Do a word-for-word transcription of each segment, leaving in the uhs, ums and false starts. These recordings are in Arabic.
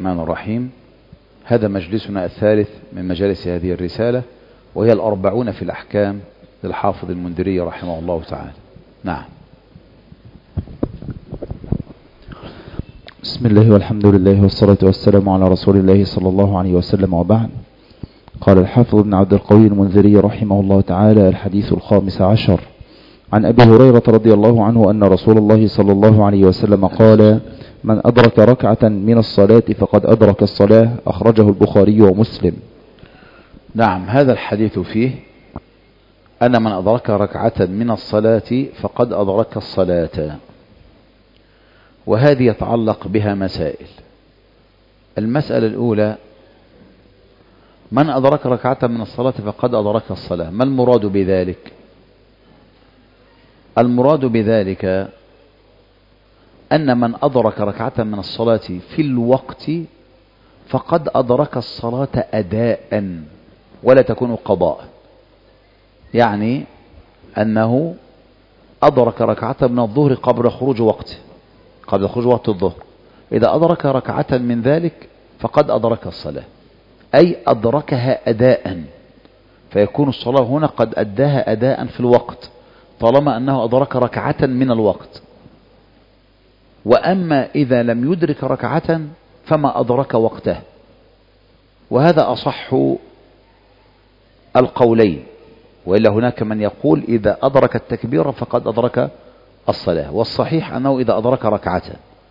الرحمن الرحيم. هذا مجلسنا الثالث من مجالس هذه الرسالة، وهي الأربعون في الأحكام للحافظ المنذري رحمه الله تعالى. نعم. بسم الله والحمد لله والصلاة والسلام على رسول الله صلى الله عليه وسلم، وبعد. قال الحافظ ابن عبد القوي المنذري رحمه الله تعالى: الحديث الخامس عشر عن أبي هريرة رضي الله عنه أن رسول الله صلى الله عليه وسلم قال: من أدرك ركعة من الصلاة فقد أدرك الصلاة. أخرجه البخاري ومسلم. نعم، هذا الحديث فيه أن من أدرك ركعة من الصلاة فقد أدرك الصلاة، وهذه يتعلق بها مسائل. المسألة الأولى: من أدرك ركعة من الصلاة فقد أدرك الصلاة، ما المراد بذلك؟ المراد بذلك أن من أدرك ركعة من الصلاة في الوقت فقد أدرك الصلاة أداء ولا تكون قضاء. يعني أنه أدرك ركعة من الظهر قبل خروج وقته، قبل خروج وقت الظهر. إذا أدرك ركعة من ذلك فقد أدرك الصلاة، أي أدركها أداء، فيكون الصلاة هنا قد أداها أداء في الوقت طالما أنه أدرك ركعة من الوقت. وأما إذا لم يدرك ركعة فما أدرك وقته، وهذا أصح القولين. وإلا هناك من يقول إذا أدرك التكبير فقد أدرك الصلاة، والصحيح أنه إذا أدرك ركعة.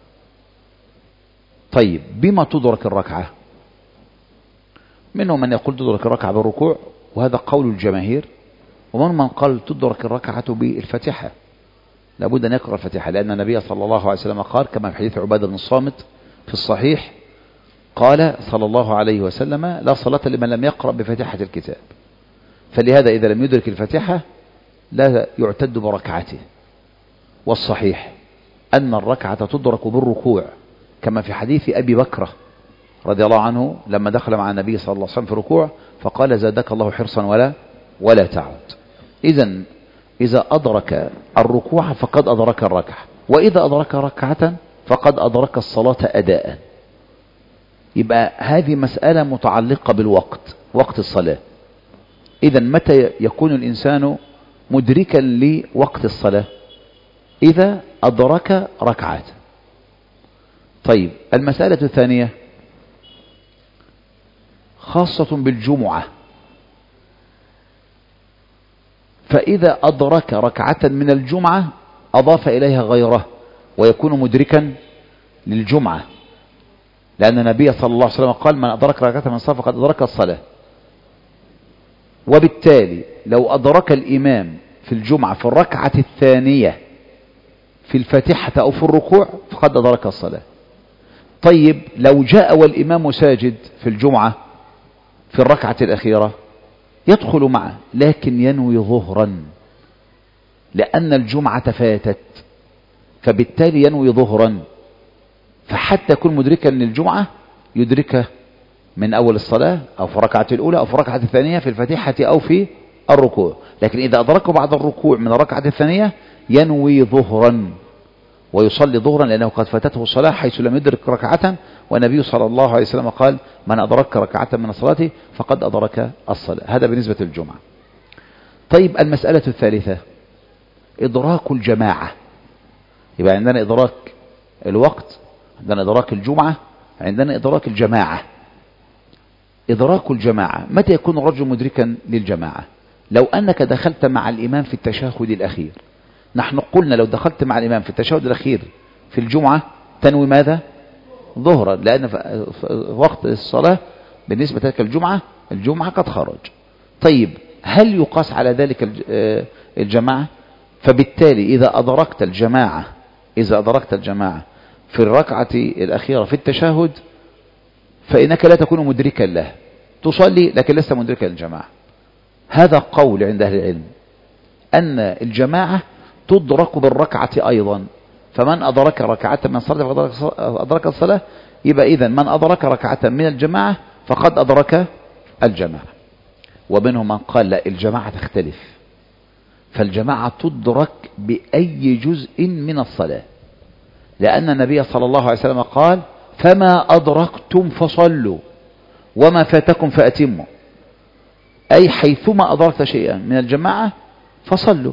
طيب، بما تدرك الركعة؟ منهم من يقول تدرك الركعة بالركوع، وهذا قول الجماهير، ومن من قال تدرك الركعة بالفاتحة، لابد أن يقرأ الفاتحة، لأن النبي صلى الله عليه وسلم قال كما في حديث عبادة بن الصامت في الصحيح، قال صلى الله عليه وسلم: لا صلاة لمن لم يقرأ بفاتحة الكتاب. فلهذا إذا لم يدرك الفاتحة لا يعتد بركعته. والصحيح أن الركعة تدرك بالركوع، كما في حديث أبي بكرة رضي الله عنه لما دخل مع النبي صلى الله عليه وسلم في الركوع فقال: زادك الله حرصا ولا ولا تعود. إذن إذا أدرك الركوع فقد أدرك الركعة، وإذا أدرك ركعة فقد أدرك الصلاة أداء. يبقى هذه مسألة متعلقة بالوقت، وقت الصلاة. إذن متى يكون الإنسان مدركا لوقت الصلاة؟ إذا أدرك ركعة. طيب، المسألة الثانية خاصة بالجمعة، فإذا أدرك ركعة من الجمعة أضاف إليها غيره ويكون مدركا للجمعة، لأن النبي صلى الله عليه وسلم قال: من أدرك ركعة من الصلاة فقد أدرك الصلاة. وبالتالي لو أدرك الإمام في الجمعة في الركعة الثانية في الفاتحة أو في الركوع فقد أدرك الصلاة. طيب، لو جاء والإمام ساجد في الجمعة في الركعة الأخيرة يدخل معه، لكن ينوي ظهرا لأن الجمعة فاتت، فبالتالي ينوي ظهرا، فحتى يكون مدركا للجمعة يدركه من أول الصلاة أو في الركعة الأولى أو في الركعة الثانية في الفاتحة أو في الركوع. لكن إذا أدركه بعد الركوع من الركعة الثانية ينوي ظهرا ويصلي ظهرا، لأنه قد فاتته الصلاة حيث لم يدرك ركعة، والنبي صلى الله عليه وسلم قال: من أدرك ركعة من الصلاة فقد أدرك الصلاة. هذا بالنسبة للجمعة. طيب، المسألة الثالثة إدراك الجماعة. يبقى عندنا إدراك الوقت، عندنا إدراك الجمعة، عندنا إدراك الجماعة. إدراك الجماعة، متى يكون الرجل مدركا للجماعة؟ لو أنك دخلت مع الإمام في التشهد الأخير. نحن قلنا لو دخلت مع الإمام في التشهد الأخير في الجمعة تنوي ماذا؟ ظهرا، لأن في وقت الصلاة بالنسبة لك الجمعة الجمعة قد خرج. طيب، هل يقاس على ذلك الجماعة؟ فبالتالي إذا أدركت الجماعة إذا أدركت الجماعة في الركعة الأخيرة في التشهد فإنك لا تكون مدركا له، تصلي لكن لست مدركا للجماعة. هذا قول عند أهل العلم أن الجماعة تدرك بالركعة أيضا، فمن أدرك ركعة من الصلاة فقد أدرك الصلاة. يبقى إذن من أدرك ركعة من الجماعة فقد أدرك الجماعة. ومنهم من قال لا، الجماعة تختلف، فالجماعة تدرك بأي جزء من الصلاة، لأن النبي صلى الله عليه وسلم قال: فما أدركتم فصلوا وما فاتكم فأتموا، أي حيثما أدركت شيئا من الجماعة فصلوا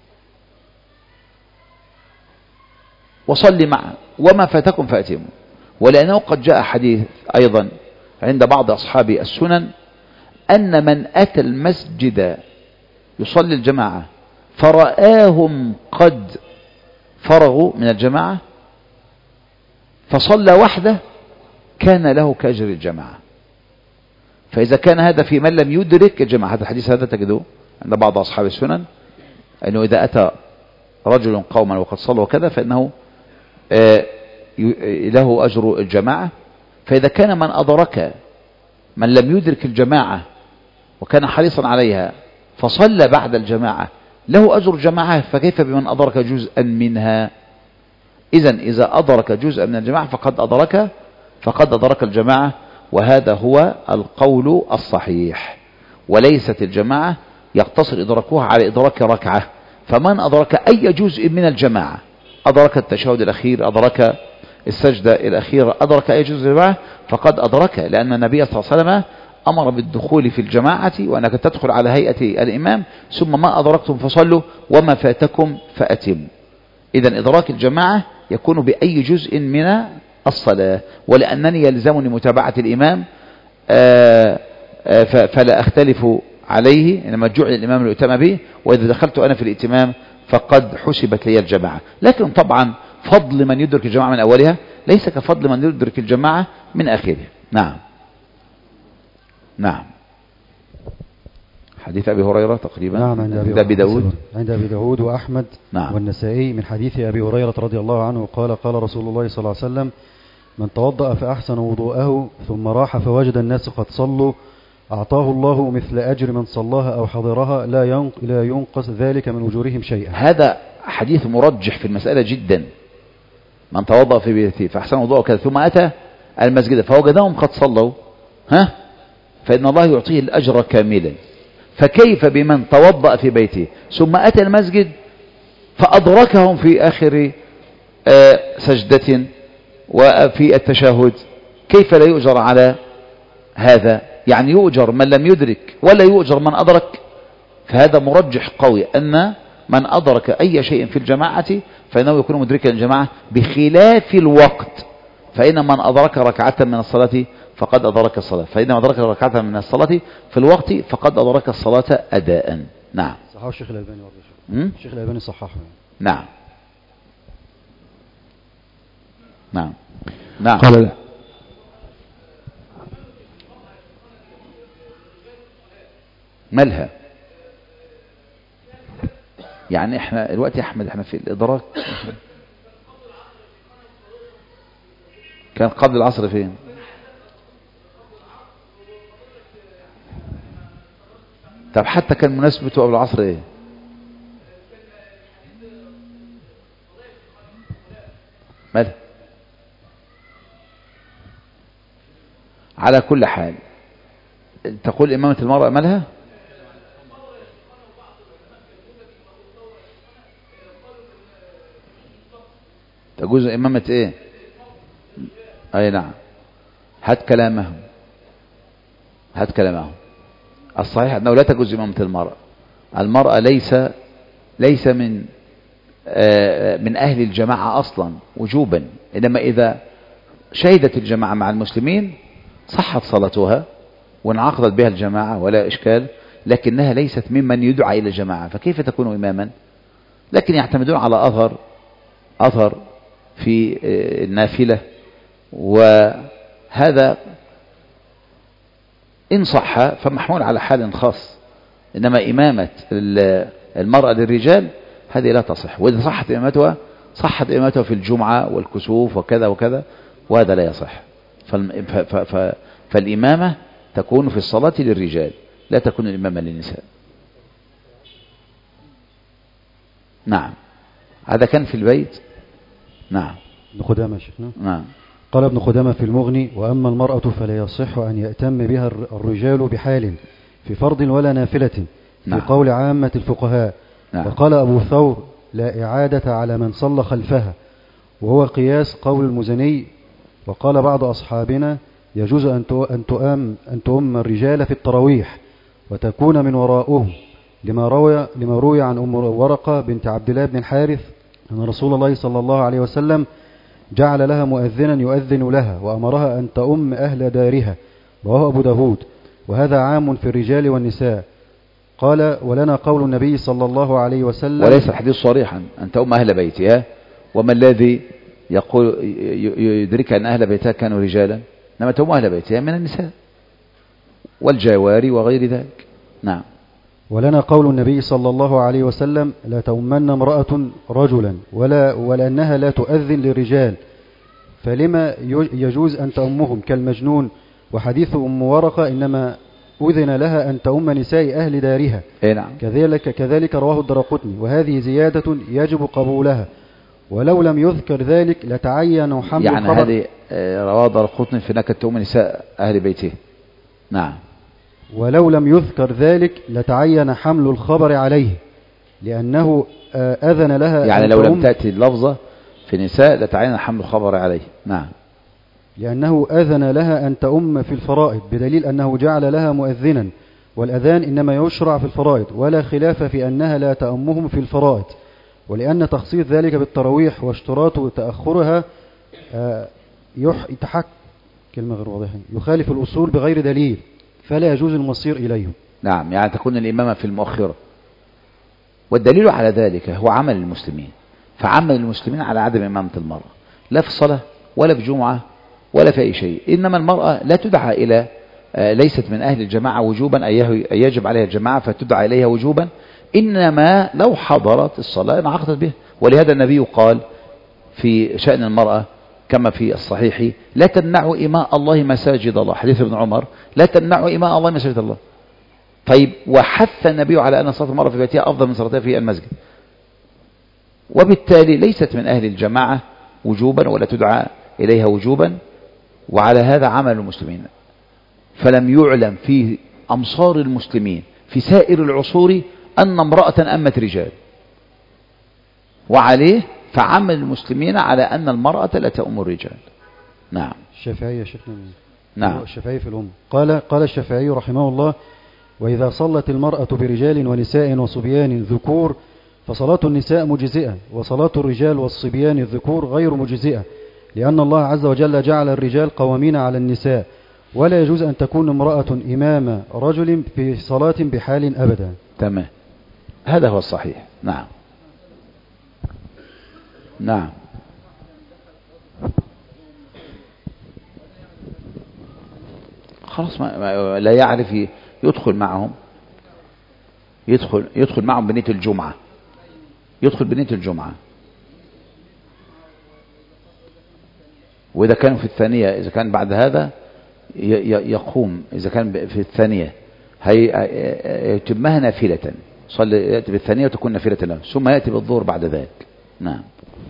وصل معه وما فاتكم فأتموا. ولأنه قد جاء حديث أيضا عند بعض أصحاب السنن أن من أتى المسجد يصلي الجماعة فرآهم قد فرغوا من الجماعة فصلى وحده كان له كأجر الجماعة. فإذا كان هذا في من لم يدرك الجماعة، هذا الحديث هذا تجدوه عند بعض أصحاب السنن أنه إذا أتى رجل قوما وقد صلوا وكذا فإنه آه له أجر الجماعة. فإذا كان من أدرك من لم يدرك الجماعة وكان حريصا عليها فصلى بعد الجماعة له أجر الجماعة، فكيف بمن أدرك جزءا منها؟ إذن إذا أدرك جزءا من الجماعة فقد أدرك فقد أدرك الجماعة، وهذا هو القول الصحيح. وليست الجماعة يقتصر إدراكها على إدراك ركعة، فمن أدرك أي جزء من الجماعة، أدرك التشهد الأخير، أدرك السجدة الأخيرة، أدرك أي جزء معه فقد أدرك، لأن النبي صلى الله عليه وسلم أمر بالدخول في الجماعة وأنك تدخل على هيئة الإمام ثم ما أدركتم فصلوا وما فاتكم فأتموا. إذن إدراك الجماعة يكون بأي جزء من الصلاة. ولأنني يلزمني متابعة الإمام آآ آآ فلا أختلف عليه إنما جعل الإمام ليؤتم به، وإذا دخلت أنا في الائتمام فقد حسبت لي الجماعة. لكن طبعا فضل من يدرك الجماعة من أولها ليس كفضل من يدرك الجماعة من آخرها. نعم نعم. حديث أبي هريرة تقريبا. نعم عند أبي, أبي داود عند أبي داود وأحمد نعم. والنسائي من حديث أبي هريرة رضي الله عنه قال قال رسول الله صلى الله عليه وسلم: من توضأ فأحسن وضوءه ثم راح فوجد الناس قد صلوا أعطاه الله مثل أجر من صلاها أو حضرها لا ينقص ذلك من أجورهم شيئا. هذا حديث مرجح في المسألة جدا. من توضأ في بيته فأحسن وضوءه كذا ثم أتى المسجد فوجدهم قد صلوا ها فإن الله يعطيه الأجر كاملا. فكيف بمن توضأ في بيته ثم أتى المسجد فأدركهم في آخر آه سجدة وفي التشهد، كيف لا يؤجر على هذا؟ يعني يؤجر من لم يدرك ولا يؤجر من أدرك. فهذا مرجح قوي أن من أدرك أي شيء في الجماعة فإنه يكون مدركا للجماعة بخلاف الوقت. فإن من أدرك ركعة من الصلاة فقد أدرك الصلاة، فإن أدرك ركعة من الصلاة في الوقت فقد أدرك الصلاة أداء. نعم. صححه الشيخ الألباني برضه. الشيخ الألباني صححه. نعم نعم نعم. قال مالها؟ يعني احنا الوقت يا احمد احنا في الادراك كان قبل العصر فين؟ طب حتى كان مناسبته قبل العصر ايه؟ مالها؟ على كل حال تقول إمامة المرأة مالها؟ تجوز إمامة إيه؟ أي نعم. هات كلامهم هات كلامهم الصحيح أنه لا تجوز إمامة المرأة. المرأة ليس ليس من آه من أهل الجماعة أصلا وجوبا، إنما إذا شهدت الجماعة مع المسلمين صحت صلاتها وانعقدت بها الجماعة ولا إشكال، لكنها ليست ممن يدعى إلى الجماعة، فكيف تكون إماما؟ لكن يعتمدون على أثر أثر في النافلة، وهذا إن صح فمحمول على حال خاص. إنما إمامة المرأة للرجال هذه لا تصح، وإذا صحت إمامتها صحت إمامتها في الجمعة والكسوف وكذا وكذا، وهذا لا يصح. فالإمامة تكون في الصلاة للرجال، لا تكون الإمامة للنساء. نعم. هذا كان في البيت. نعم. ابن خدامة شيخنا. نعم. قال ابن خدامة في المغني: وأما المرأة فلا يصح أن يأتم بها الرجال بحال في فرض ولا نافلة في نعم. قول عامة الفقهاء. نعم. وقال أبو ثور: لا إعادة على من صلى خلفها، وهو قياس قول المزني وقال بعض أصحابنا يجوز أن أن تؤم أن تؤم الرجال في التراويح وتكون من وراءهم، لما روي لما روي عن أم ورقة بنت عبد الله بن الحارث أن رسول الله صلى الله عليه وسلم جعل لها مؤذنا يؤذن لها وأمرها أن تؤم أهل دارها، رواه أبو داود، وهذا عام في الرجال والنساء. قال ولنا قول النبي صلى الله عليه وسلم، وليس الحديث صريحا أن تؤم أهل بيتها، وما الذي يقول يدرك أن أهل بيتها كانوا رجالا؟ إنما تؤم أهل بيتها من النساء والجواري وغير ذلك. نعم. ولنا قول النبي صلى الله عليه وسلم لا تؤمن امرأة رجلا ولا ولأنها لا تؤذن للرجال، فلما يجوز أن تؤمهم كالمجنون؟ وحديث أم ورقة إنما أذن لها أن تؤم نساء أهل دارها. إيه نعم. كذلك كذلك رواه الدرقطني، وهذه زيادة يجب قبولها، ولو لم يذكر ذلك لتعين حمل يعني الخبر. هذه رواه الدرقطني في أنك تؤم نساء أهل بيته. نعم. ولو لم يذكر ذلك لتعين حمل الخبر عليه، لأنه أذن لها يعني أن لو تؤم لم تأتي اللفظة في نساء لتعين حمل الخبر عليه. نعم. لأنه أذن لها أن تؤم في الفرائض، بدليل أنه جعل لها مؤذنا، والأذان إنما يشرع في الفرائض، ولا خلاف في أنها لا تؤمهم في الفرائض، ولأن تخصيص ذلك بالتراويح واشتراط تأخرها يتحك كلمة غير واضحة يخالف الأصول بغير دليل، فلا يجوز المصير إليهم. نعم، يعني تكون الإمامة في المؤخرة، والدليل على ذلك هو عمل المسلمين، فعمل المسلمين على عدم إمامة المرأة لا في الصلاة ولا في جمعة ولا في أي شيء. إنما المرأة لا تدعى إلى ليست من أهل الجماعة وجوبا أي يجب عليها الجماعة فتدعى إليها وجوبا، إنما لو حضرت الصلاة انعقدت به. ولهذا النبي قال في شأن المرأة كما في الصحيح لا تمنعوا إماء الله مساجد الله، حديث ابن عمر لا تمنعوا إماء الله مساجد الله. طيب، وحث النبي على أن صلاة المرأة في بيتها أفضل من صلاتها في المسجد، وبالتالي ليست من أهل الجماعة وجوبا ولا تدعى إليها وجوبا، وعلى هذا عمل المسلمين. فلم يعلم في أمصار المسلمين في سائر العصور أن امرأة أمت رجال، وعليه فعمل المسلمين على أن المرأة لا تؤم الرجال. نعم. الشافعي يا شيخنا. نعم. الشافعي في الأم قال قال الشافعي رحمه الله: وإذا صلت المرأة برجال ونساء وصبيان ذكور فصلاة النساء مجزئة، وصلاة الرجال والصبيان الذكور غير مجزئة، لأن الله عز وجل جعل الرجال قوامين على النساء، ولا يجوز أن تكون امرأة إمام رجل في صلاة بحال أبدا. تمام، هذا هو الصحيح. نعم. نعم. خلاص ما ما لا يعرف يدخل معهم، يدخل يدخل معهم بنية الجمعة، يدخل بنية الجمعة. وإذا كانوا في الثانية، إذا كان بعد هذا يقوم، إذا كان في الثانية يتمها نافلة، صلي يأتي بالثانية وتكون نافلة له، ثم يأتي بالظهر بعد ذلك. نعم.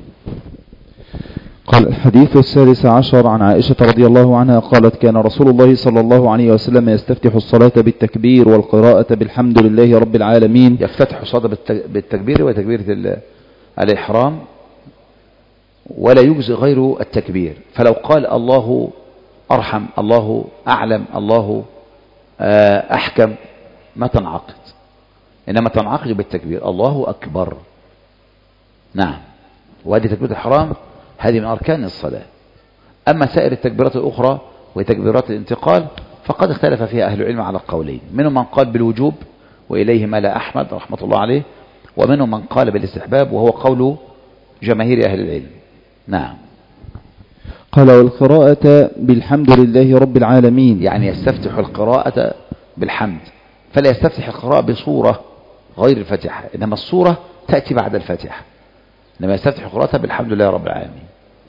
قال الحديث السادس عشر عن عائشة رضي الله عنها قالت: كان رسول الله صلى الله عليه وسلم يستفتح الصلاة بالتكبير والقراءة بالحمد لله رب العالمين. يفتتح الصلاة بالتكبير وتكبيرة الإحرام، ولا يجزي غير التكبير. فلو قال الله أرحم، الله أعلم، الله أحكم، ما تنعقد، إنما تنعقد بالتكبير الله أكبر. نعم. وهذه تكبيرة الإحرام هذه من أركان الصلاة. أما سائر التكبيرات الأخرى وتكبيرات الانتقال فقد اختلف فيها أهل العلم على القولين، منهم من قال بالوجوب وإليه مال أحمد رحمة الله عليه، ومنهم من قال بالاستحباب وهو قول جماهير أهل العلم. نعم. قال: والقراءة بالحمد لله رب العالمين، يعني يستفتح القراءة بالحمد، فلا يستفتح القراءة بصورة غير الفاتحة، إنما الصورة تأتي بعد الفاتحة، إنما يستفتح القراءة بالحمد لله رب العالمين.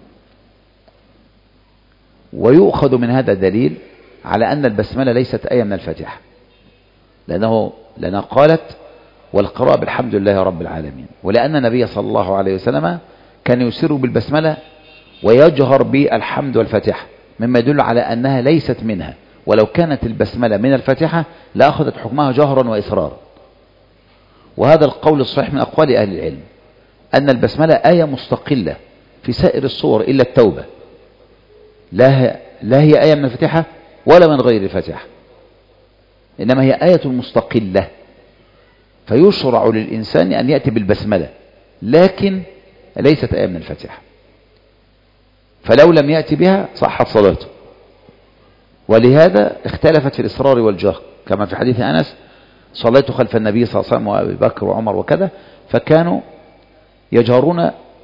ويؤخذ من هذا دليل على أن البسملة ليست آية من الفاتحة، لأنه لأنها قالت والقراءة بالحمد لله رب العالمين، ولأن النبي صلى الله عليه وسلم كان يسر بالبسملة ويجهر بالحمد والفاتحة، مما يدل على أنها ليست منها، ولو كانت البسملة من الفاتحة لأخذت حكمها جهرا وإسرارا. وهذا القول الصحيح من أقوال أهل العلم، أن البسملة آية مستقلة في سائر الصور إلا التوبة، لا, لا هي آية من الفاتحة ولا من غير الفاتحة، إنما هي آية مستقلة، فيشرع للإنسان أن يأتي بالبسملة، لكن ليست آية من الفاتحة، فلو لم يأتي بها صحت صلاته. ولهذا اختلفت في الإصرار والجهر، كما في حديث أنس: صليت خلف النبي صلى الله عليه وسلم وأبي بكر وعمر وكذا، فكانوا يجهرون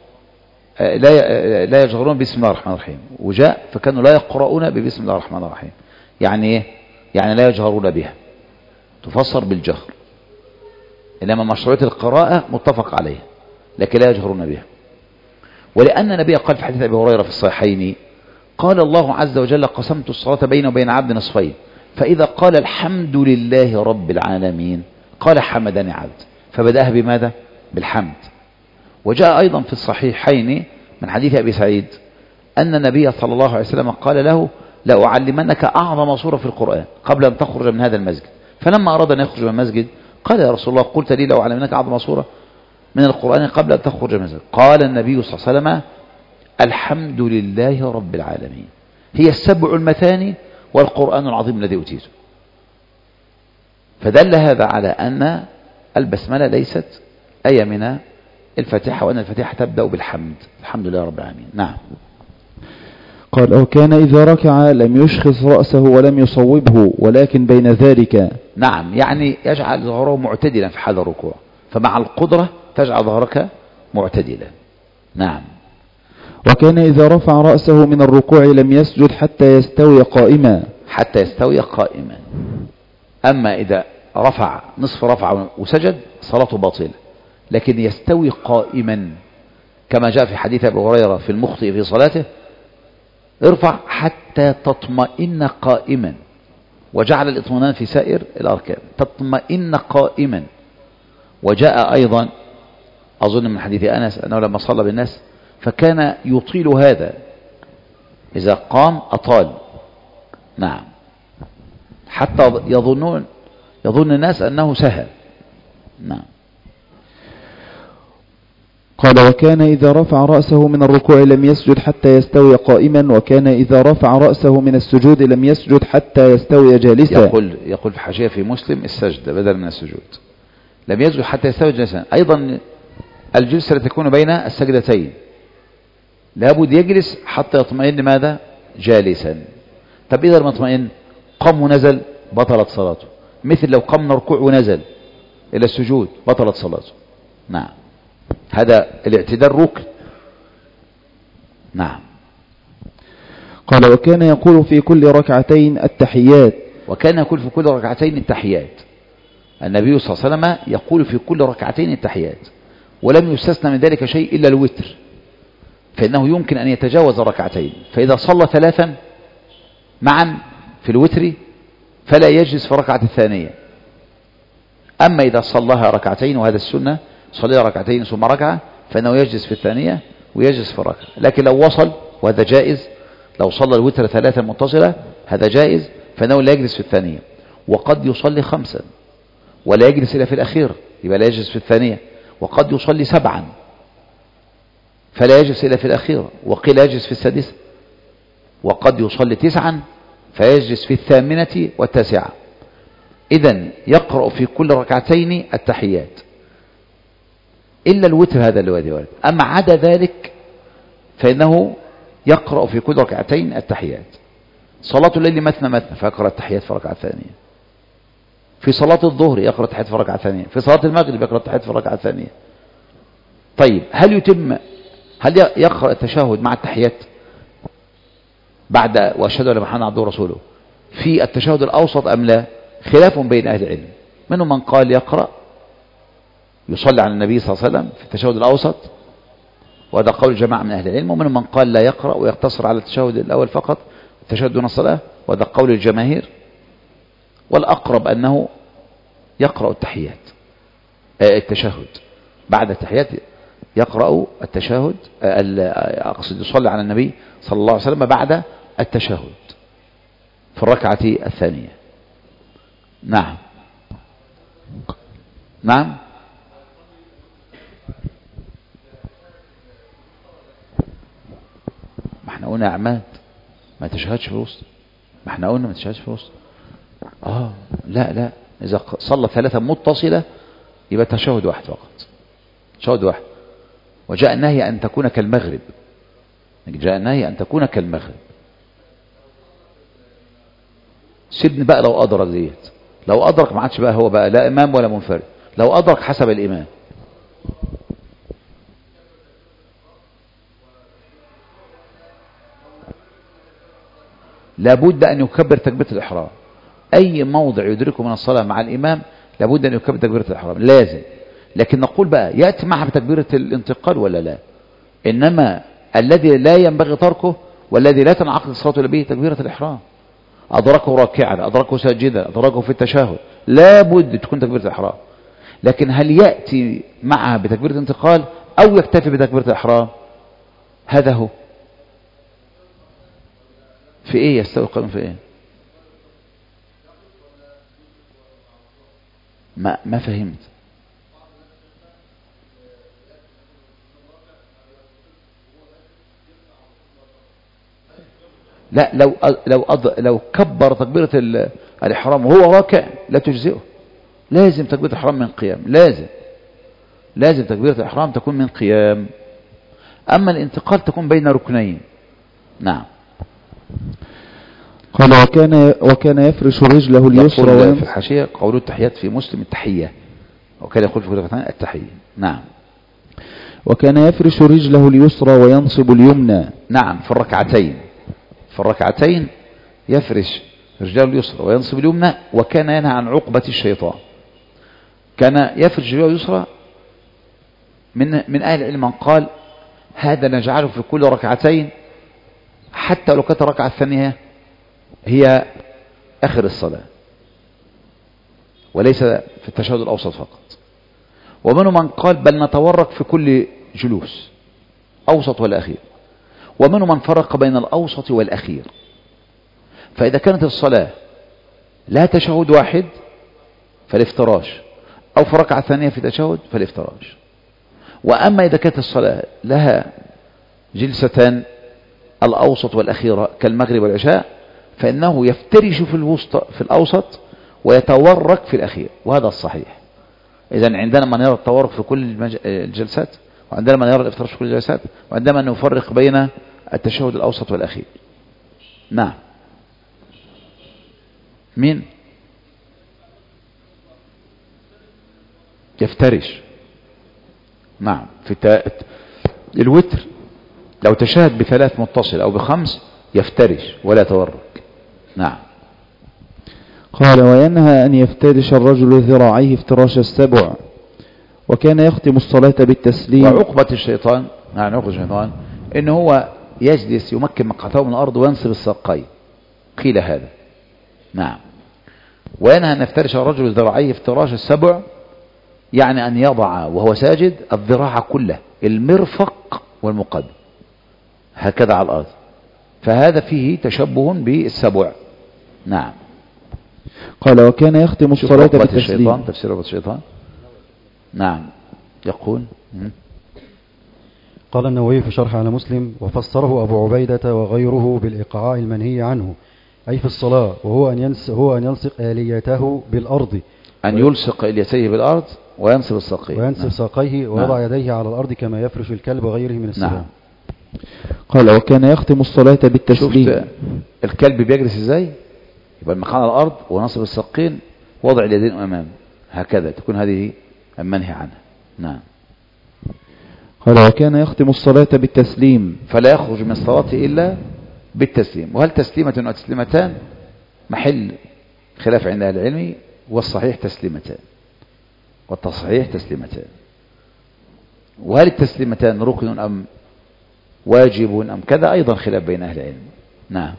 لا لا يجهرون بسم الله الرحمن الرحيم، وجاء فكانوا لا يقرؤون ببسم الله الرحمن الرحيم. يعني ايه؟ يعني لا يجهرون بها، تفسر بالجهر، إنما مشروعية القراءة متفق عليها، لكن لا يجهرون بها. ولأن النبي قال في حديث أبي هريرة في الصحيحين: قال الله عز وجل: قسمت الصلاة بيني وبين عبد نصفين، فإذا قال الحمد لله رب العالمين قال حمدني عبد، فبدأها بماذا؟ بالحمد. وجاء أيضا في الصحيحين من حديث أبي سعيد أن النبي صلى الله عليه وسلم قال له: لأعلمنك أعظم سورة في القرآن قبل أن تخرج من هذا المسجد. فلما أراد أن يخرج من المسجد قال: يا رسول الله، قلت لي لأعلمنك أعظم سورة من القرآن قبل أن تخرج من المسجد. قال النبي صلى الله عليه وسلم: الحمد لله رب العالمين، هي السبع المثاني والقرآن العظيم الذي أوتيته. فدل هذا على أن البسملة ليست آية من الفاتحة، وأن الفاتحة تبدأ بالحمد، الحمد لله رب العالمين. نعم. قال: أو كان إذا ركع لم يشخص رأسه ولم يصوبه ولكن بين ذلك. نعم، يعني يجعل ظهره معتدلا في حال الركوع، فمع القدرة تجعل ظهرك معتدلا. نعم. وكان إذا رفع رأسه من الركوع لم يسجد حتى يستوي قائما. حتى يستوي قائما. أما إذا رفع نصف رفع وسجد صلاته باطلة، لكن يستوي قائما، كما جاء في حديث أبي هريرة في المخطئ في صلاته: ارفع حتى تطمئن قائما، وجعل الاطمئنان في سائر الأركان، تطمئن قائما. وجاء أيضا أظن من حديث أنس أنه لما صلى بالناس فكان يطيل هذا، إذا قام أطال. نعم، حتى يظنون يظن الناس أنه سهى. نعم. قال: وكان إذا رفع رأسه من الركوع لم يسجد حتى يستوي قائما، وكان إذا رفع رأسه من السجود لم يسجد حتى يستوي جالسا. يقول يقول في حاشية في مسلم: السجد بدل من السجود، لم يسجد حتى يستوي جالسا. أيضا الجلسة التي تكون بين السجدتين لابد يجلس حتى يطمئن ماذا؟ جالسا. طب إذا لم يطمئن قام ونزل بطلت صلاته، مثل لو قام من الركوع ونزل إلى السجود بطلت صلاته. نعم، هذا الاعتدال ركن. نعم. قال: وكان يقول في كل ركعتين التحيات. وكان يقول في كل ركعتين التحيات. النبي صلى الله عليه وسلم يقول في كل ركعتين التحيات، ولم يستثنى من ذلك شيء إلا الوتر، فإنه يمكن أن يتجاوز ركعتين، فإذا صلى ثلاثا معا في الوتر فلا يجلس في ركعة الثانية. أما إذا صلىها ركعتين، وهذا السنة، صلى ركعتين ثم ركعة، فإنه يجلس في الثانية ويجلس في الركعة. لكن لو وصل، وهذا جائز، لو صلى الوتر ثلاثا متصلة هذا جائز، فإنه لا يجلس في الثانية. وقد يصلي خمسا ولا يجلس إلا في الأخير، يبقى لا يجلس في الثانية. وقد يصلي سبعا فلا يجلس إلا في الأخير، وقيل يجلس في السادسة. وقد يصلي تسعا فيجلس في الثامنة والتاسعة. إذن يقرأ في كل ركعتين التحيات إلا الوتر، هذا اللي وارد. أما عدا ذلك فإنه يقرأ في كل ركعتين التحيات. صلاة الليل مثنى مثنى فيقرأ التحيات في ركعة ثانية. في صلاة الظهر يقرأ التحيات في ركعة ثانية. في صلاة المغرب يقرأ التحيات في ركعة ثانية. طيب، هل يتم هل يقرأ التشهد مع التحيات بعد وأشهد أن محمدا عبده ورسوله في التشهد الأوسط أم لا؟ خلاف بين أهل العلم، منهم من قال يقرأ يصلي على النبي صلى الله عليه وسلم في التشهد الأوسط، وهذا قول جماعة من أهل العلم، ومنهم من قال لا يقرأ ويقتصر على التشهد الأول فقط، التشهد دون الصلاة، وهذا قول الجماهير. والأقرب أنه يقرأ التحيات التشهد بعد التحيات، يقرأ التشهد، أقصد يصلي على النبي صلى الله عليه وسلم بعد التشهد في الركعة الثانية. نعم. نعم. ما احنا قلنا عماد ما تشهدش في الوسط. ما احنا قلنا ما تشهدش في الوسط. اه لا لا، اذا صلى ثلاثة متصلة يبقى تشهد واحد فقط، تشهد واحد. وجاء النهي ان تكون كالمغرب، جاء النهي ان تكون كالمغرب. سيبني بقى لو ادرك ديت، لو ادرك ما عادش بقى هو بقى لا امام ولا منفرد، لو ادرك حسب الامام. لابد ان يكبر تكبيرة الاحرام. اي موضع يدركه من الصلاة مع الامام لابد ان يكبر تكبيرة الاحرام، لازم. لكن نقول بقى ياتي معها بتكبيرة الانتقال ولا لا؟ انما الذي لا ينبغي تركه والذي لا تنعقد الصلاة به تكبيرة الاحرام. أدركه راكعا، أدركه ساجدا، أدركه في التشهد، لابد تكون تكبيرة الإحرام. لكن هل يأتي معها بتكبيرة الانتقال أو يكتفي بتكبيرة الإحرام؟ هذا هو. في إيه يستوي القائم في إيه؟ ما ما فهمت. لا، لو لو لو كبر تكبيرة الإحرام وهو راكع لا تجزئه. لازم تكبيرة الإحرام من قيام، لازم لازم تكبيرة الإحرام تكون من قيام. أما الانتقال تكون بين ركنين. نعم. قال وكان وكان يفرش رجله اليسرى في الحاشية قول التحيات في مسلم التحية، وكان يقول في كل ركعتين التحية. نعم. وكان يفرش رجله اليسرى وينصب اليمنى. نعم، في الركعتين في الركعتين يفرش رجله اليسرى وينصب اليمنى. وكان ينهى عن عقبة الشيطان. كان يفرش رجله اليسرى. من من أهل العلم من قال هذا نجعله في كل ركعتين حتى لو كانت الركعة الثانية هي آخر الصلاة وليس في التشهد الأوسط فقط. ومنهم من قال بل نتورك في كل جلوس أوسط ولا أخير. ومنهم من فرق بين الأوسط والأخير. فإذا كانت الصلاة لا تشهد واحد فالافتراش، أو في ركعة ثانية في تشهد فالافتراش. وأما إذا كانت الصلاة لها جلستان الأوسط والأخيرة كالمغرب والعشاء فإنه يفترش في الوسط في الأوسط ويتورك في الأخير، وهذا الصحيح. إذن عندنا من يرى التورك في كل الجلسات، وعندنا من يرى الافتراش في كل الجلسات، وعندما نفرق بين التشهد الأوسط والأخير. نعم. مين يفترش؟ نعم. في الت... الوتر لو تشهد بثلاث متصل أو بخمس يفترش ولا يتورك. نعم. قال وينهى أن يفترش الرجل ذراعيه افتراش السبع. وكان يختم الصلاة بالتسليم. وعقبة الشيطان، يعني عقبة الشيطان إن هو يجلس يمكن مقعته من الأرض وينصب الساقين، قيل هذا. نعم. وينهى أن يفترش الرجل ذراعيه افتراش السبع، يعني أن يضع وهو ساجد الذراع كله، المرفق والمقدم هكذا على الأرض، فهذا فيه تشبه بالسبع. نعم. قال وكان يختم الصلاة بالتسليم. الشيطان تفسير عقبة الشيطان. نعم. يقول قال النووي في شرح على مسلم وفسره أبو عبيدة وغيره بالإيقاع المنهي عنه، أي في الصلاة، وهو أن ينس هو أن يلصق آليته بالأرض، أن يلصق آليته بالأرض وينصب الساقين، وينصب نعم. ساقيه ويضع نعم. يديه على الأرض كما يفرش الكلب وغيره من السلام. نعم. قال وكان يختم الصلاة بالتسليم. شفت الكلب بيجلس ازاي؟ يبقى المكان على الأرض ونصب الساقين وضع اليدين أمامه هكذا، تكون هذه المنهي عنها. نعم. قال وكان يختم الصلاة بالتسليم. فلا يخرج من الصلاة إلا بالتسليم. وهل تسليمة وتسليمتان محل خلاف عند أهل العلم، والصحيح تسليمتان، والتصحيح تسليمتان. وهل التسليمتان ركن أم واجب أم كذا أيضا خلاف بين أهل العلم. نعم.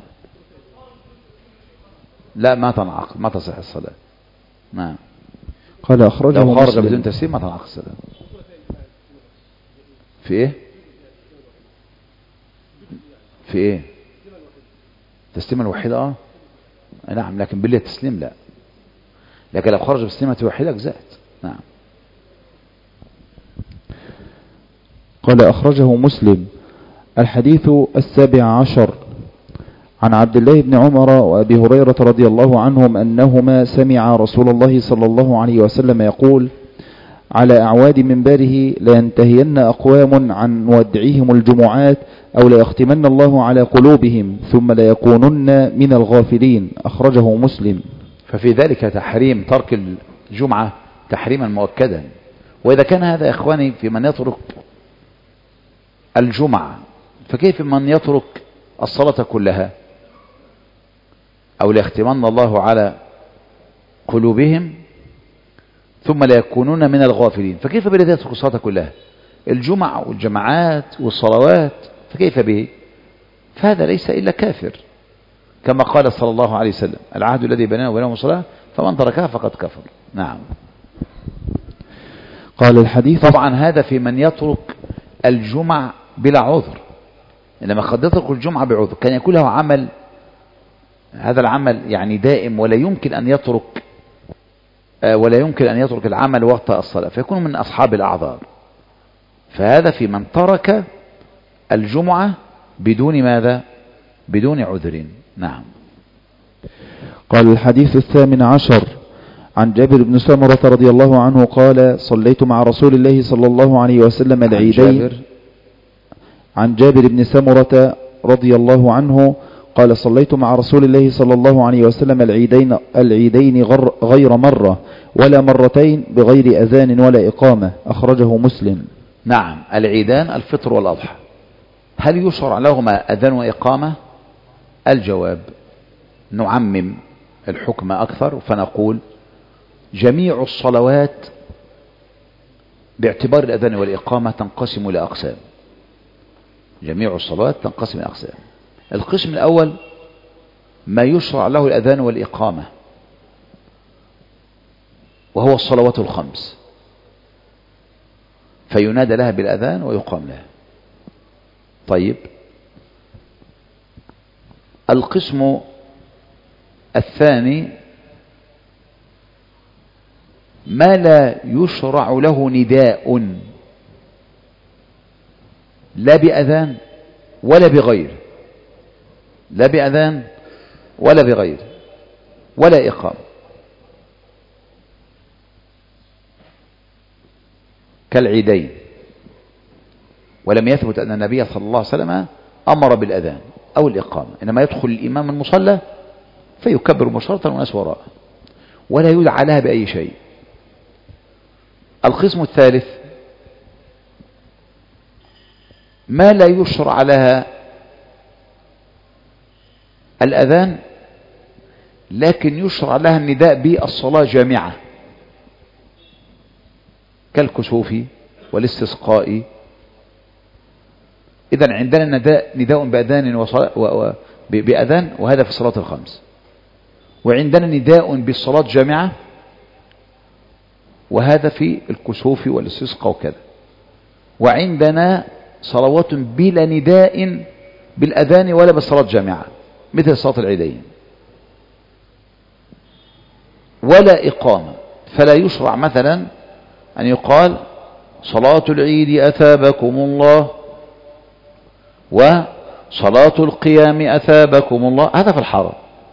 لا، ما تنعقد، ما تصح الصلاة. نعم. قال أخرجه لو خرج مسلم. بدون تسليم ما تنعقد الصلاة. في ايه في ايه تسليمة الوحيدة اه نعم، لكن بالله تسليم لا، لكن لو خرج بسليمة الوحيدة اجزأت. نعم. قال أخرجه مسلم. الحديث السابع عشر عن عبد الله بن عمر وأبي هريرة رضي الله عنهم أنهما سمع رسول الله صلى الله عليه وسلم يقول: على أعواد منبره لينتهين أقوام عن ودعهم الجمعات أو ليختمن الله على قلوبهم ثم ليكونن من الغافلين. أخرجه مسلم. ففي ذلك تحريم ترك الجمعة تحريما مؤكدا. وإذا كان هذا يا إخواني في من يترك الجمعة، فكيف من يترك الصلاة كلها؟ أو ليختمن الله على قلوبهم ثم لا يكونون من الغافلين، فكيف بالذي يترك الصلاة كلها؟ الجمعة والجماعات والصلوات، فكيف به؟ فهذا ليس إلا كافر، كما قال صلى الله عليه وسلم: العهد الذي بيننا وبينهم الصلاة فمن تركها فقد كفر. نعم. قال الحديث. طبعا هذا في من يترك الجمعة بلا عذر، إنما قد يترك الجمعة بعذر، كان يكون له عمل، هذا العمل يعني دائم ولا يمكن أن يترك ولا يمكن أن يترك العمل وقت الصلاة، فيكون من أصحاب الأعذار. فهذا في من ترك الجمعة بدون ماذا؟ بدون عذر. نعم. قال الحديث الثامن عشر عن جابر بن سمرة رضي الله عنه قال: صليت مع رسول الله صلى الله عليه وسلم العيدين. عن جابر, عن جابر بن سمرة رضي الله عنه قال: صليت مع رسول الله صلى الله عليه وسلم العيدين, العيدين غير مرة ولا مرتين بغير أذان ولا إقامة. أخرجه مسلم. نعم. العيدان الفطر والأضحى، هل يشرع لهما أذان وإقامة؟ الجواب: نعمم الحكم أكثر فنقول جميع الصلوات باعتبار الأذان والإقامة تنقسم إلى أقسام. جميع الصلوات تنقسم إلى أقسام. القسم الأول ما يشرع له الأذان والإقامة، وهو الصلوات الخمس، فينادى لها بالأذان ويقام لها. طيب، القسم الثاني ما لا يشرع له نداء لا بأذان ولا بغير، لا بأذان ولا بغير ولا إقامة، كالعيدين. ولم يثبت أن النبي صلى الله عليه وسلم أمر بالأذان أو الإقامة، إنما يدخل الإمام المصلى فيكبر مباشرة والناس وراءه، ولا يدعى لها بأي شيء. القسم الثالث ما لا يشرع لها الأذان لكن يشرع لها النداء بالصلاة جامعة، كالكسوف والاستسقاء. إذن عندنا نداء نداء بأذان وصلاة و... و... بأذان، وهذا في الصلاة الخمس. وعندنا نداء بالصلاة جامعة، وهذا في الكسوف والاستسقاء وكذا. وعندنا صلوات بلا نداء بالأذان ولا بالصلاة جامعة، مثل صلاة العيدين، ولا إقامة. فلا يشرع مثلا أن يقال صلاة العيد أثابكم الله وصلاة القيام أثابكم الله، هذا في الحرم.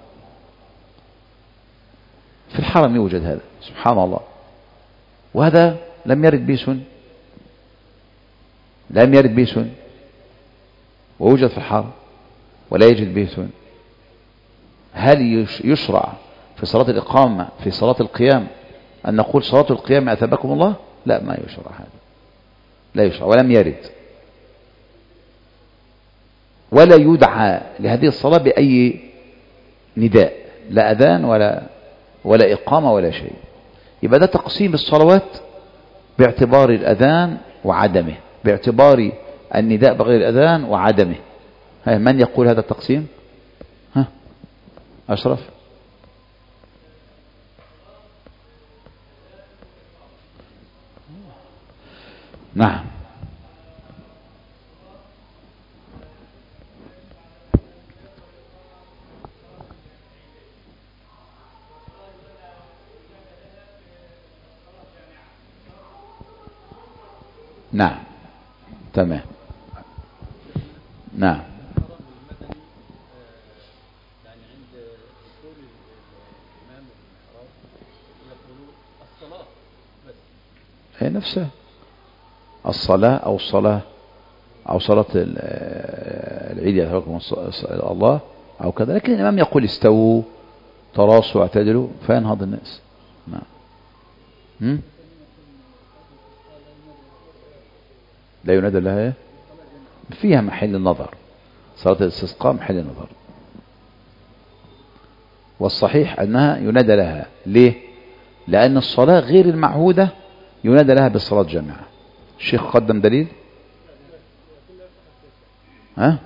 في الحرم يوجد هذا، سبحان الله، وهذا لم يرد به سنة، لم يرد به سنة، ووجد في الحرم ولا يجد به سنة. هل يشرع في صلاة الإقامة في صلاة القيام أن نقول صلاة القيام أثابكم الله؟ لا، ما يشرع هذا، لا يشرع ولم يرد، ولا يدعى لهذه الصلاة بأي نداء، لا أذان ولا ولا إقامة ولا شيء. يبقى ده تقسيم الصلوات باعتبار الأذان وعدمه، باعتبار النداء بغير الأذان وعدمه. من يقول هذا التقسيم؟ ها أشرف؟ نعم. نعم تمام. نعم. هي نفسها الصلاة أو الصلاة أو صلاة العيد يتوكم الله أو كذا، لكن الإمام يقول استووا تراصوا واعتدلوا فينهض الناس. نعم. لا ينادى لها ايه؟ فيها محل النظر، صلاة الاستسقاء محل النظر، والصحيح أنها ينادى لها. ليه؟ لأن الصلاة غير المعهودة ينادى لها بالصلاة جامعة. الشيخ قدم دليل. ها؟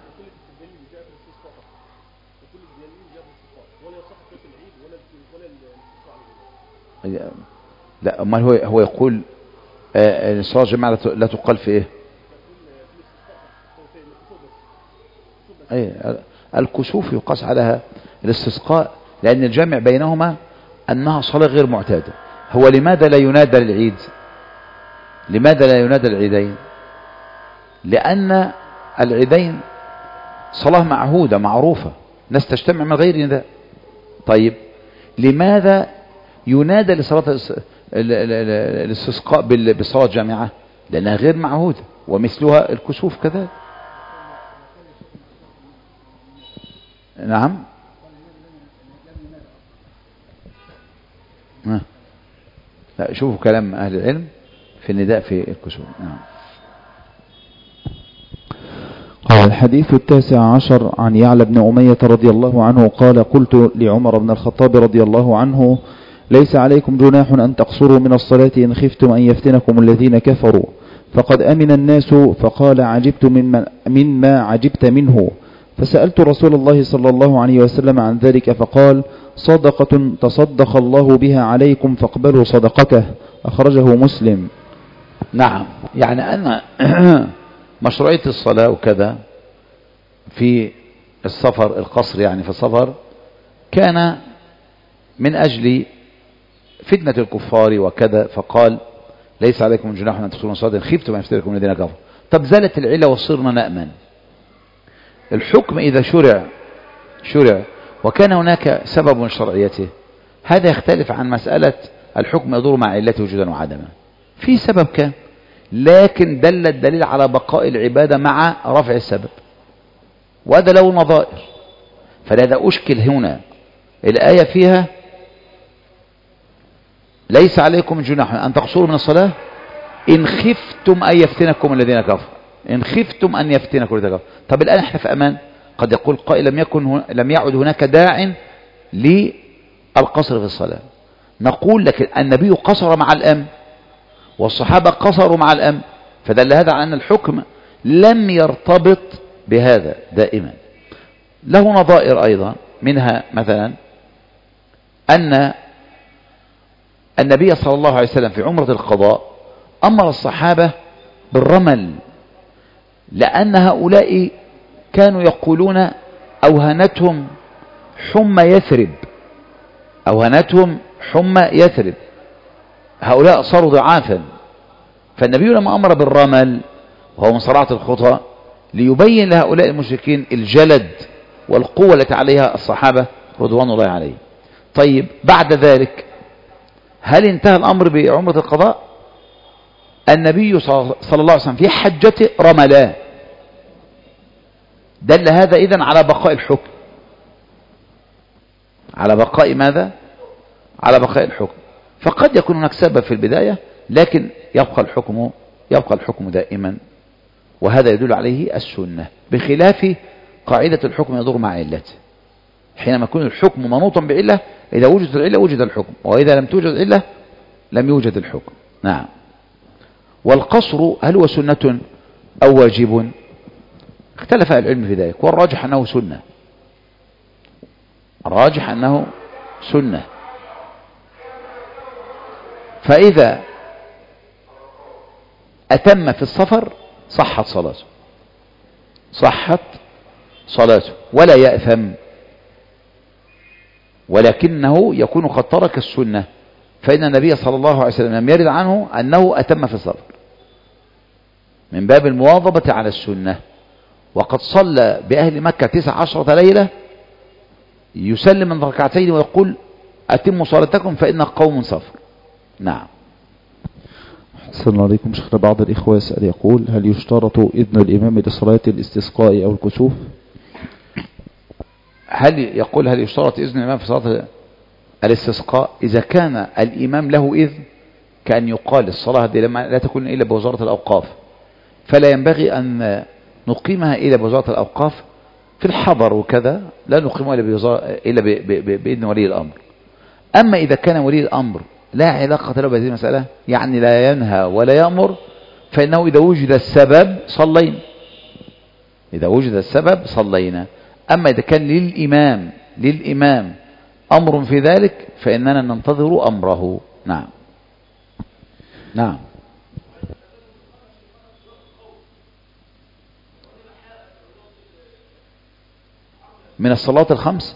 لا أمال هو هو يقول آه الصلاة جامعة لا تقال في إيه؟ أي الكسوف يقاس عليها الاستسقاء، لأن الجامع بينهما أنها صلاة غير معتادة. هو لماذا لا ينادى للعيد؟ لماذا لا ينادى العيدين؟ لأن العيدين صلاة معهودة معروفة، ناس تجتمع من غير نداء. طيب لماذا ينادى لصلاة الاستسقاء بالصلاة الجامعة؟ لأنها غير معهودة، ومثلها الكسوف كذلك. نعم. لا شوفوا كلام أهل العلم في النداء في الكسوف. نعم. قال الحديث التاسع عشر عن يعلى بن أمية رضي الله عنه قال قلت لعمر بن الخطاب رضي الله عنه ليس عليكم جناح أن تقصروا من الصلاة إن خفتم أن يفتنكم الذين كفروا فقد أمن الناس. فقال عجبت مما, مما عجبت منه. فسألت رسول الله صلى الله عليه وسلم عن ذلك فقال صدقة تصدق الله بها عليكم فاقبلوا صدقته. أخرجه مسلم. نعم، يعني أن مشروعية الصلاة وكذا في السفر القصر، يعني في السفر كان من أجل فتنة الكفار وكذا، فقال ليس عليكم جناح أن تقصروا من الصلاة إن خفتم أن يفتنكم الذين كفروا. طب زالت العلة وصرنا نأمن. الحكم إذا شرع شرع وكان هناك سبب من شرعيته، هذا يختلف عن مسألة الحكم يدور مع علته وجودا وعدما. في سبب كان، لكن دل الدليل على بقاء العبادة مع رفع السبب، وهذا له نظائر. فلذا أشكل هنا الآية فيها ليس عليكم جناح أن تقصروا من الصلاة إن خفتم أن يفتنكم الذين كفروا. إن خفتم أن يفتنكم الذين كفروا. طب الآن احنا في أمان. قد يقول قائل لم يكن هن... لم يعد هناك داع للقصر في الصلاة. نقول لكن النبي قصر مع الأمن والصحابة قصروا مع الأمن، فدل هذا على أن الحكم لم يرتبط بهذا دائما. له نظائر أيضا، منها مثلا أن النبي صلى الله عليه وسلم في عمرة القضاء أمر الصحابة بالرمل، لأن هؤلاء كانوا يقولون أوهنتهم حمى يثرب، أوهنتهم حمى يثرب، هؤلاء صاروا ضعافا. فالنبي لما أمر بالرمل وهو من صراعة الخطى ليبين لهؤلاء المشركين الجلد والقوة التي عليها الصحابة رضوان الله عليهم. طيب بعد ذلك هل انتهى الأمر بعمرة القضاء؟ النبي صلى الله عليه وسلم في حجته رملا، دل هذا إذن على بقاء الحكم، على بقاء ماذا؟ على بقاء الحكم. فقد يكون هناك سبب في البداية، لكن يبقى الحكم يبقى الحكم دائما، وهذا يدل عليه السنة، بخلاف قاعدة الحكم يدور مع علته. حينما يكون الحكم منوطا بعلة، إذا وجدت العلة وجد الحكم، وإذا لم توجد علة لم يوجد الحكم. نعم. والقصر هل هو سنة أو واجب؟ اختلف العلم في ذلك، والراجح أنه سنة، الراجح أنه سنة. فإذا أتم في السفر صحت صلاته، صحت صلاته ولا يأثم، ولكنه يكون قد ترك السنة، فإن النبي صلى الله عليه وسلم لم يرد عنه أنه أتم في السفر، من باب المواظبة على السنة. وقد صلى بأهل مكة تسع عشرة ليلة يسلم من ركعتين ويقول أتموا صلاتكم فإن قوم سفر. نعم. أحسن عليكم شيخنا. بعض الإخوة يسأل يقول: هل يشترط إذن الإمام لصلاة الاستسقاء أو الكسوف؟ هل يقول هل يشترط إذن الإمام في صلاة الاستسقاء؟ إذا كان الإمام له إذن، كأن يقال الصلاة دي لما لا تكون إلا بوزارة الأوقاف، فلا ينبغي أن نقيمها إلا بوزارة الأوقاف في الحضر وكذا، لا نقيمها إلا بإذن ولي الأمر. أما إذا كان ولي الأمر لا علاقة له بهذه المسألة، يعني لا ينهى ولا يأمر، فإنه إذا وجد السبب صلينا، إذا وجد السبب صلينا. أما إذا كان للإمام للإمام أمر في ذلك فإننا ننتظر أمره. نعم نعم. من الصلاة الخمس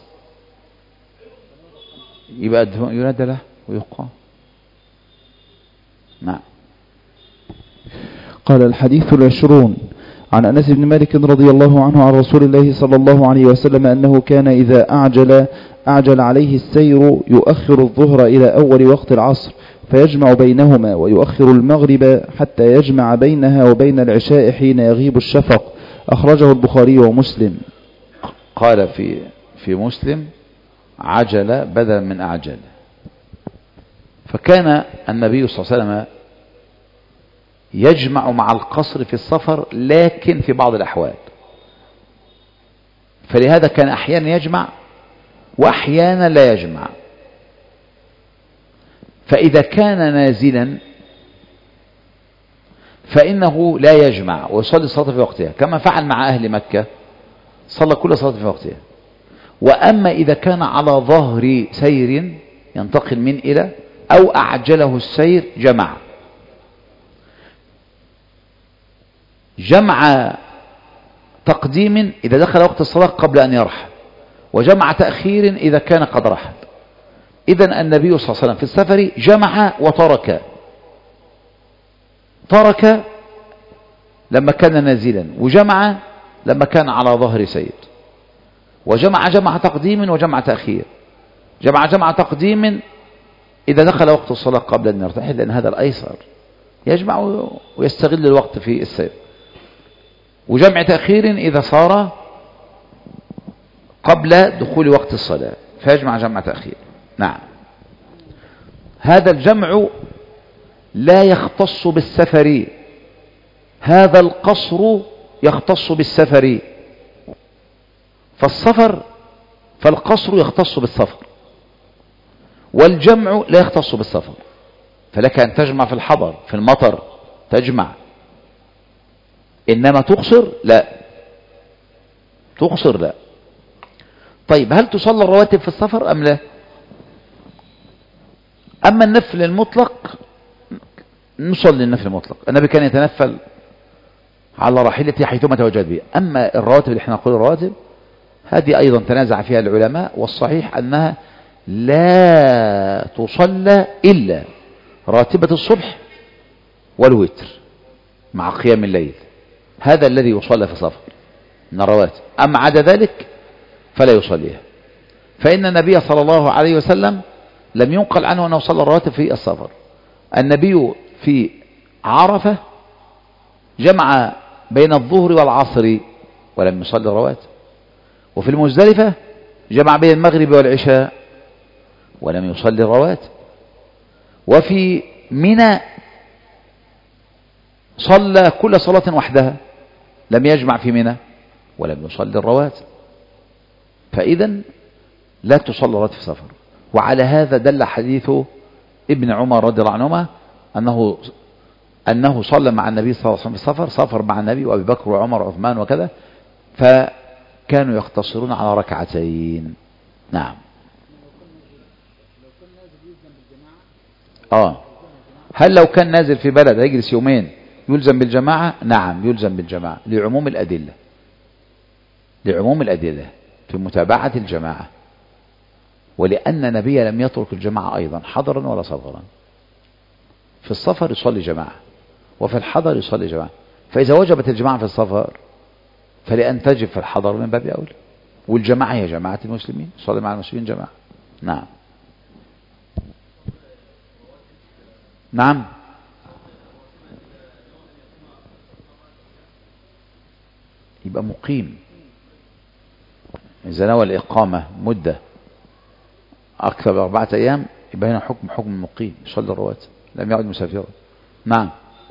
يبقى ينادى له ويقام. نعم. قال: الحديث العشرون عن أنس بن مالك رضي الله عنه عن رسول الله صلى الله عليه وسلم أنه كان إذا أعجل أعجل عليه السير يؤخر الظهر إلى أول وقت العصر فيجمع بينهما، ويؤخر المغرب حتى يجمع بينها وبين العشاء حين يغيب الشفق. أخرجه البخاري ومسلم. قال في في مسلم: عجل بدلا من أعجل. فكان النبي صلى الله عليه وسلم يجمع مع القصر في السفر، لكن في بعض الأحوال، فلهذا كان أحيانا يجمع وأحيانا لا يجمع. فإذا كان نازلا فإنه لا يجمع ويصلي الصلاة في وقتها، كما فعل مع أهل مكة، صلى كل صلاة في وقتها. وأما إذا كان على ظهر سير ينتقل من إلى أو أعجله السير جمع جمع تقديم إذا دخل وقت الصلاة قبل أن يرحل، وجمع تأخير إذا كان قد رحل. إذن النبي صلى الله عليه وسلم في السفر جمع وترك، ترك لما كان نازلا، وجمع لما كان على ظهر سير، وجمع جمع تقديم وجمع تأخير. جمع جمع تقديم إذا دخل وقت الصلاة قبل أن يرتحل، لأن هذا الأيسر، يجمع ويستغل الوقت في السير. وجمع تأخير إذا صار قبل دخول وقت الصلاة، فيجمع جمع تأخير. نعم. هذا الجمع لا يختص بالسفر، هذا القصر يختص بالسفر. فالسفر فالقصر يختص بالسفر، والجمع لا يختص بالسفر. فلك أن تجمع في الحضر، في المطر تجمع، إنما تقصر لا، تقصر لا. طيب، هل تصلى الرواتب في السفر أم لا؟ أما النفل المطلق نصلي النفل المطلق، النبي كان يتنفل على راحلته حيثما تواجد به. أما الرواتب اللي احنا نقول الرواتب، هذه أيضا تنازع فيها العلماء، والصحيح أنها لا تصلى إلا راتبة الصبح والوتر مع قيام الليل، هذا الذي يصلى في السفر من الرواتب. أما عدا ذلك فلا يصليها، فإن النبي صلى الله عليه وسلم لم ينقل عنه أنه صلى الرواتب في السفر. النبي في عرفة جمع بين الظهر والعصر ولم يصلي الرواتب، وفي المزدلفة جمع بين المغرب والعشاء ولم يصلي الرواتب، وفي منى صلى كل صلاة وحدها، لم يجمع في منى ولم يصلي الرواتب. فإذا لا تصلي الرواتب في السفر. وعلى هذا دل حديث ابن عمر رضي الله عنهما أنه أنه صلى مع النبي صلى الله عليه وسلم في السفر، سافر مع النبي وأبي بكر وعمر وعثمان وكذا، فكانوا يقتصرون على ركعتين. نعم. آه هل لو كان نازل في بلد هيجلس يومين يلزم بالجماعة؟ نعم يلزم بالجماعة، لعموم الأدلة، لعموم الأدلة في متابعة الجماعة، ولأن النبي لم يترك الجماعة أيضا حضرا ولا سفرا. في السفر يصلي جماعة، وفي الحضر يصلي جماعة. فإذا وجبت الجماعة في السفر فلأن تجب في الحضر من باب أولى، والجماعة هي جماعة المسلمين، يصلي مع المسلمين جماعة. نعم نعم يبقى مقيم. إذا نوى الإقامة مدة أكثر من أربعة أيام يبقى هنا حكم حكم مقيم يصلي الرواتب لم يعد مسافرا. نعم.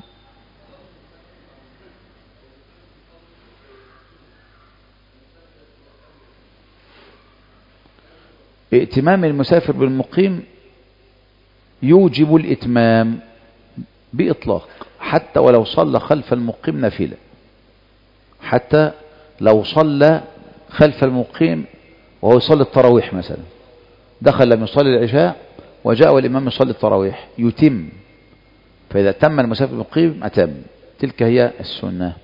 ائتمام المسافر بالمقيم يوجب الإتمام بإطلاق حتى ولو صلى خلف المقيم نافلة، حتى لو صلى خلف المقيم وهو يصلي التراويح مثلا، دخل لم يصلي العشاء وجاء والإمام يصلي التراويح يتم، فإذا تم المسافر بالمقيم أتم، تلك هي السنة.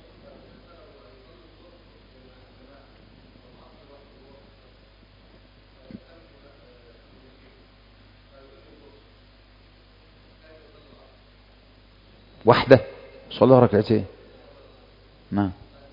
واحدة صلى ركعتين. نعم.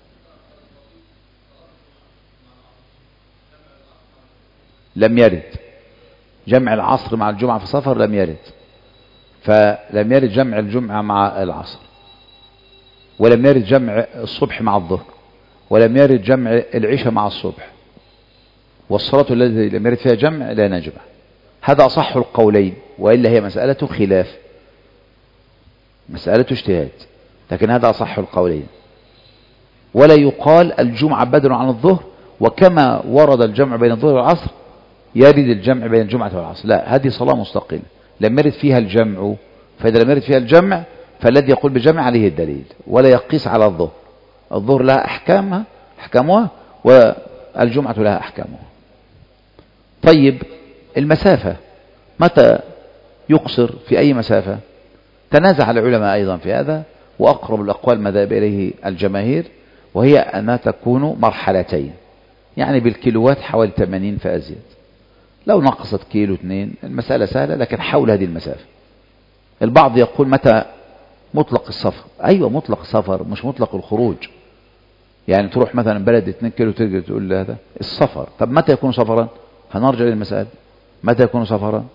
لم يرد جمع العصر مع الجمعة في سفر، لم يرد، فلم يرد جمع الجمعة مع العصر، ولم يرد جمع الصبح مع الظهر، ولم يرد جمع العشاء مع الصبح، والصلاة التي لم يرد فيها جمع لا نجمع. هذا أصح القولين، وإلا هي مسألة خلاف، مسألة اجتهاد، لكن هذا أصح القولين. ولا يقال الجمعة بدل عن الظهر، وكما ورد الجمع بين الظهر والعصر يرد الجمع بين الجمعة والعصر، لا، هذه صلاة مستقلة لم يرد فيها الجمع، فإذا لم يرد فيها الجمع فالذي يقول بجمع عليه الدليل، ولا يقيس على الظهر. الظهر لها أحكامها أحكامها والجمعة لها أحكامها. طيب المسافة متى يقصر في أي مسافة؟ تنازع العلماء أيضا في هذا، وأقرب الأقوال مذهب إليه الجماهير، وهي أنها تكون مرحلتين، يعني بالكيلوات حوالي ثمانين فأزيد. لو نقصت كيلو اثنين المسألة سهلة، لكن حول هذه المسافة. البعض يقول متى مطلق السفر؟ أيوة مطلق السفر، مش مطلق الخروج. يعني تروح مثلا بلد اثنين كيلو ترجع تقول هذا السفر. طب متى يكون سفرا؟ هنرجع للمسألة، متى يكون سفرا؟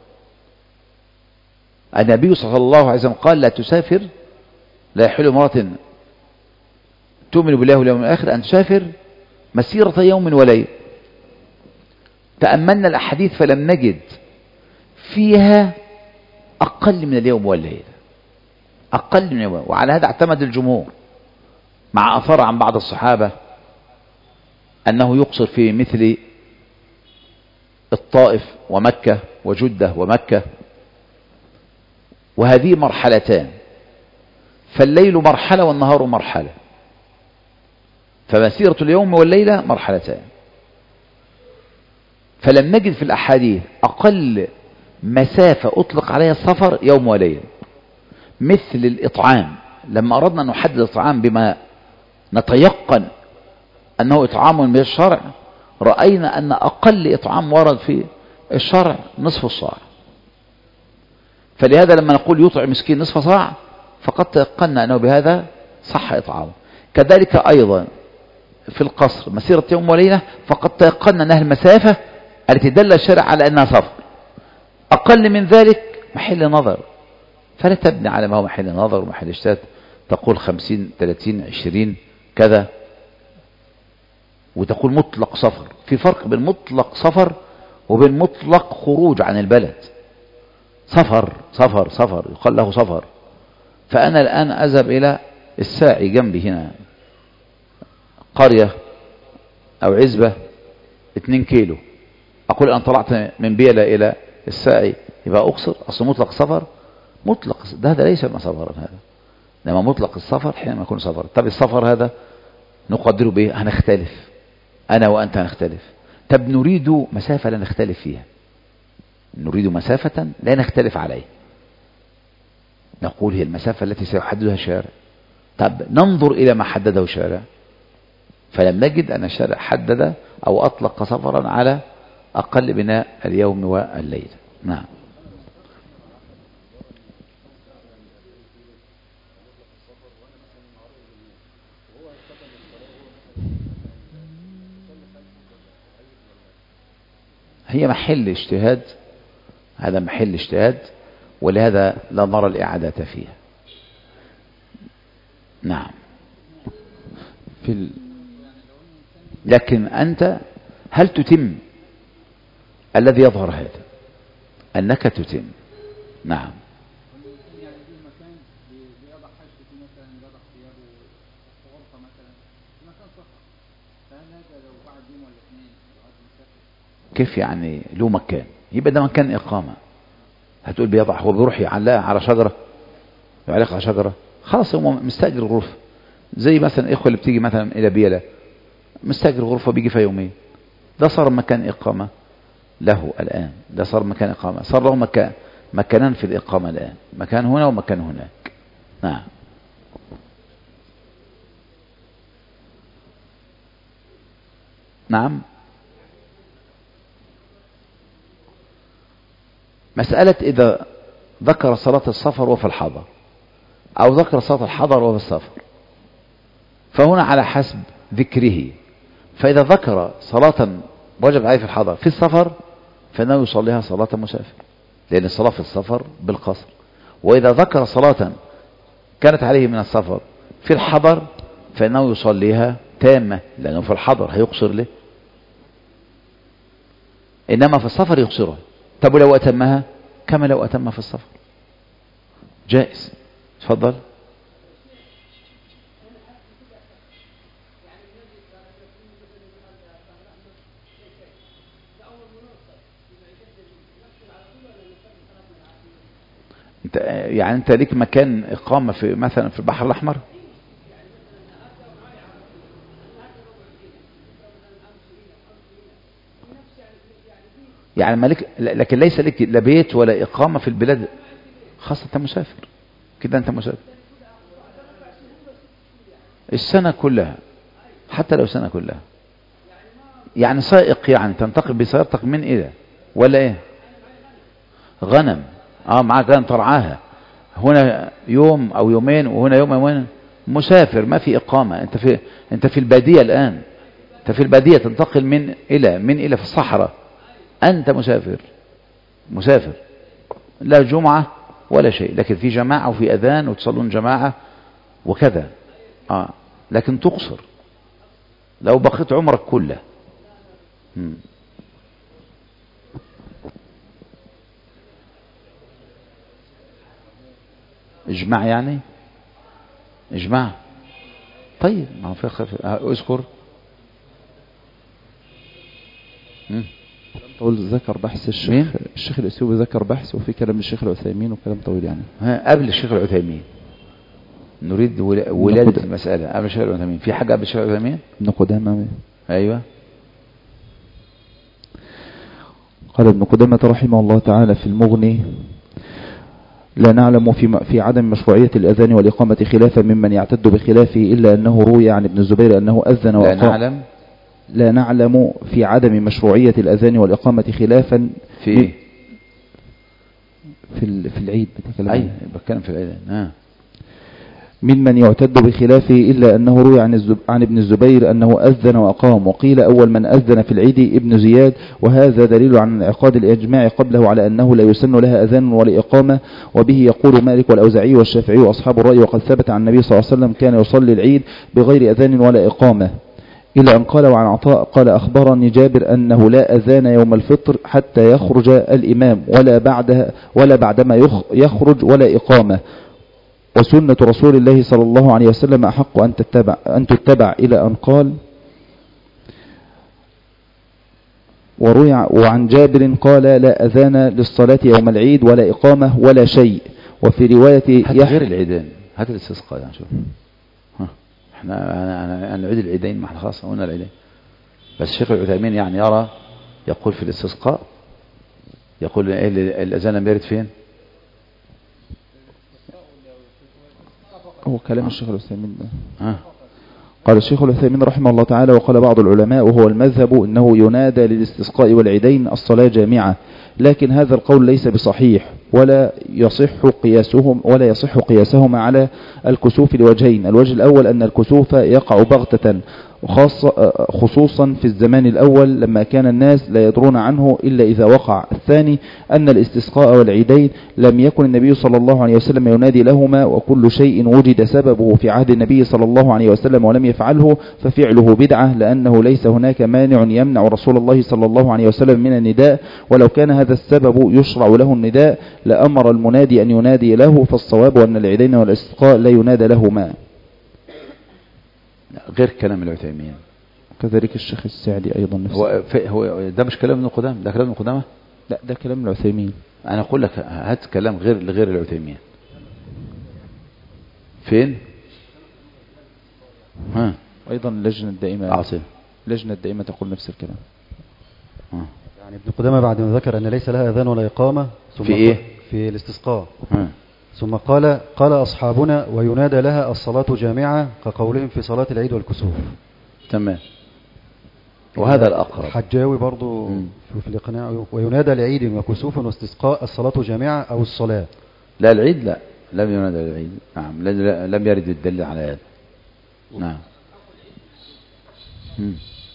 النبي صلى الله عليه وسلم قال لا تسافر، لا يحل امرأة تؤمن بالله واليوم الآخر أن تسافر مسيرة يوم وليلة. تأملنا الأحاديث فلم نجد فيها أقل من اليوم والليلة، أقل من اليوم، وعلى هذا اعتمد الجمهور، مع أثر عن بعض الصحابة أنه يقصر في مثل الطائف ومكة وجدة ومكة، وهذه مرحلتان، فالليل مرحلة والنهار مرحلة، فمسيرة اليوم والليلة مرحلتان. فلم نجد في الأحاديث أقل مسافة أطلق عليها السفر يوم وليلة. مثل الإطعام، لما أردنا أن نحدد الإطعام بما نتيقن أنه إطعام من الشرع، رأينا أن أقل إطعام ورد في الشرع نصف الصاع. فلهذا لما نقول يطعم مسكين نصف صاع فقد تيقنا أنه بهذا صح إطعامه. كذلك أيضا في القصر مسيرة يوم وليلة، فقد تيقنا أنها المسافة التي دل الشرع على أنها سفر. أقل من ذلك محل نظر، فلا تبني على ما هو محل نظر ومحل اجتهاد، تقول خمسين ثلاثين عشرين كذا وتقول مطلق سفر. في فرق بين مطلق سفر وبين مطلق خروج عن البلد. سفر سفر سفر يقال له سفر. فأنا الآن أذهب إلى الساعي جنبي هنا قرية أو عزبة اتنين كيلو، أقول أنا طلعت من بيلة إلى الساعي يبقى أقصر؟ أصل مطلق سفر، مطلق ده هذا ليس ما سفرا، هذا لما مطلق السفر حينما يكون سفر. طب السفر هذا نقدره بإيه؟ هنختلف، أنا وأنت هنختلف. طب نريد مسافة لا نختلف فيها، نريد مسافة لا نختلف عليها، نقول هي المسافة التي سيحددها الشارع. طب ننظر إلى ما حدده الشارع، فلم نجد أن الشارع حدد أو أطلق سفرا على أقل بناء اليوم والليلة. نعم. هي محل اجتهاد، هذا محل اجتهاد، ولهذا لا نرى الإعادة فيها. نعم. في ال... لكن أنت هل تتم؟ الذي يظهر هذا أنك تتم. نعم. كيف يعني له مكان؟ يبقى ده مكان إقامة. هتقول بيضع، هو بيروح يعلقها على شجرة، يعلقها على شجرة، خلاص هو مستأجر غرفة. زي مثلا الإخوة اللي بتيجي مثلا إلى بيلة، مستأجر غرفة بيجي فيها يومين، ده صار مكان إقامة له الآن. ده صار مكان إقامة، صار له مكان، مكانان في الإقامة الآن، مكان هنا ومكان هناك. نعم. نعم. مسألة إذا ذكر صلاة السفر وفي الحضر، أو ذكر صلاة الحضر وفي السفر، فهنا على حسب ذكره. فإذا ذكر صلاة وجب عليه في الحضر في السفر فإنه يصليها صلاة مسافر، لأن الصلاة في السفر بالقصر. وإذا ذكر صلاة كانت عليه من السفر في الحضر فإنه يصليها تامة، لأنه في الحضر هيقصر له، إنما في السفر يقصرها. طب لو أتمها كما لو أتمها في السفر جائز. تفضل. انت يعني انت ليك مكان اقامه في مثلا في البحر الاحمر؟ يعني مالك، لكن ليس لك لا بيت ولا اقامه في البلاد، خاصه انت مسافر كده، انت مسافر السنه كلها، حتى لو سنه كلها. يعني سائق، يعني تنتقل بسيارتك من الى ولا ايه؟ غنم، اه معاك غنم ترعاها، هنا يوم او يومين وهنا يوم او يومين، مسافر ما في اقامه. انت في انت في الباديه الان، انت في الباديه تنتقل من الى من الى في الصحراء، انت مسافر مسافر لا جمعه ولا شيء، لكن في جماعه وفي اذان وتصلون جماعه وكذا، اه لكن تقصر لو بقيت عمرك كله. مم. اجماع يعني اجماع. طيب ما هو في خف... اذكر. طول ذكر بحث الشيخ مين؟ الشيخ الاسيوبي ذكر بحث، وفي كلام الشيخ العثيمين وكلام طويل يعني. ها قبل الشيخ العثيمين نريد ولا... ولادة المسألة قبل الشيخ العثيمين. في حاجة قبل الشيخ العثيمين؟ ابن قدامة. ايوه. قال ابن قدامة رحمه الله تعالى في المغني: لا نعلم في في عدم مشروعية الأذان والإقامة خلافا ممن يعتد بخلافه، إلا أنه روي عن ابن الزبير أنه أذن وأقام. لا نعلم لا نعلم في عدم مشروعية الأذان والإقامة خلافا في إيه؟ في في العيد. بتكلم أي بتكلم في العيد. آه. ممن يعتد بخلافه إلا أنه روي عن, الزب... عن ابن الزبير أنه أذن وأقام، وقيل أول من أذن في العيد ابن زياد، وهذا دليل عن انعقاد الإجماع قبله على أنه لا يسن لها أذان ولا إقامة، وبه يقول مالك والأوزاعي والشافعي وأصحاب الرأي. وقد ثبت عن النبي صلى الله عليه وسلم كان يصلي العيد بغير أذان ولا إقامة، إلى أن قال وعن عطاء قال أخبرني جابر أنه لا أذان يوم الفطر حتى يخرج الإمام ولا بعدها ولا بعدما يخرج ولا إقامة، وسنة رسول الله صلى الله عليه وسلم أحق أن تتبع, أن تتبع، إلى أن قال وروي وعن جابر قال لا أذان للصلاة يوم العيد ولا إقامة ولا شيء. وفي رواية هات غير العيدين، هات الاستسقاء يعني. شوف احنا انا انا نعيد العيدين، ما احنا خلاص قلنا العيدين. بس الشيخ العثيمين يعني يرى يقول في الاستسقاء، يقول ايه الاذان بيرد فين؟ هو كلام الشيخ العثيمين ده. قال الشيخ العثيمين رحمه الله تعالى: وقال بعض العلماء وهو المذهب انه ينادى للاستسقاء والعيدين الصلاة جامعة، لكن هذا القول ليس بصحيح، ولا يصح قياسهم ولا يصح قياسهما على الكسوف لوجهين: الوجه الأول أن الكسوف يقع بغتة وخاصة خصوصا في الزمان الأول لما كان الناس لا يدرون عنه إلا إذا وقع. الثاني أن الاستسقاء والعيدين لم يكن النبي صلى الله عليه وسلم ينادي لهما، وكل شيء وجد سببه في عهد النبي صلى الله عليه وسلم ولم يفعله ففعله بدعة، لأنه ليس هناك مانع يمنع رسول الله صلى الله عليه وسلم من النداء، ولو كان هذا السبب يشرع له النداء لأمر المنادي أن ينادي له، فالصواب أن العيدين والاستسقاء لا ينادى لهما. غير كلام العثيمين. كذلك الشيخ السعدي أيضا نفسه. هو, هو ده مش كلام ابن قدامة، ده كلام ابن قدامة؟ لا ده كلام العثيمين. أنا أقول لك هات كلام غير لغير العثيمين. فين؟ ها أيضا اللجنة الدائمة. عاصم. اللجنة الدائمة تقول نفس الكلام. ها. يعني ابن قدامة بعد ما ذكر أن ليس لها أذان ولا إقامة ثم في إيه؟ في الاستسقاء. ها. ثم قال قال أصحابنا وينادى لها الصلاة جامعة كقولهم في صلاة العيد والكسوف. تمام. وهذا الأقرب. الحجاوي برضو في الإقناع وينادى لعيد وكسوف واستسقاء الصلاة جامعة أو الصلاة. لا العيد لا لم ينادى للعيد. نعم لم يرد الدليل على هذا. نعم. مم.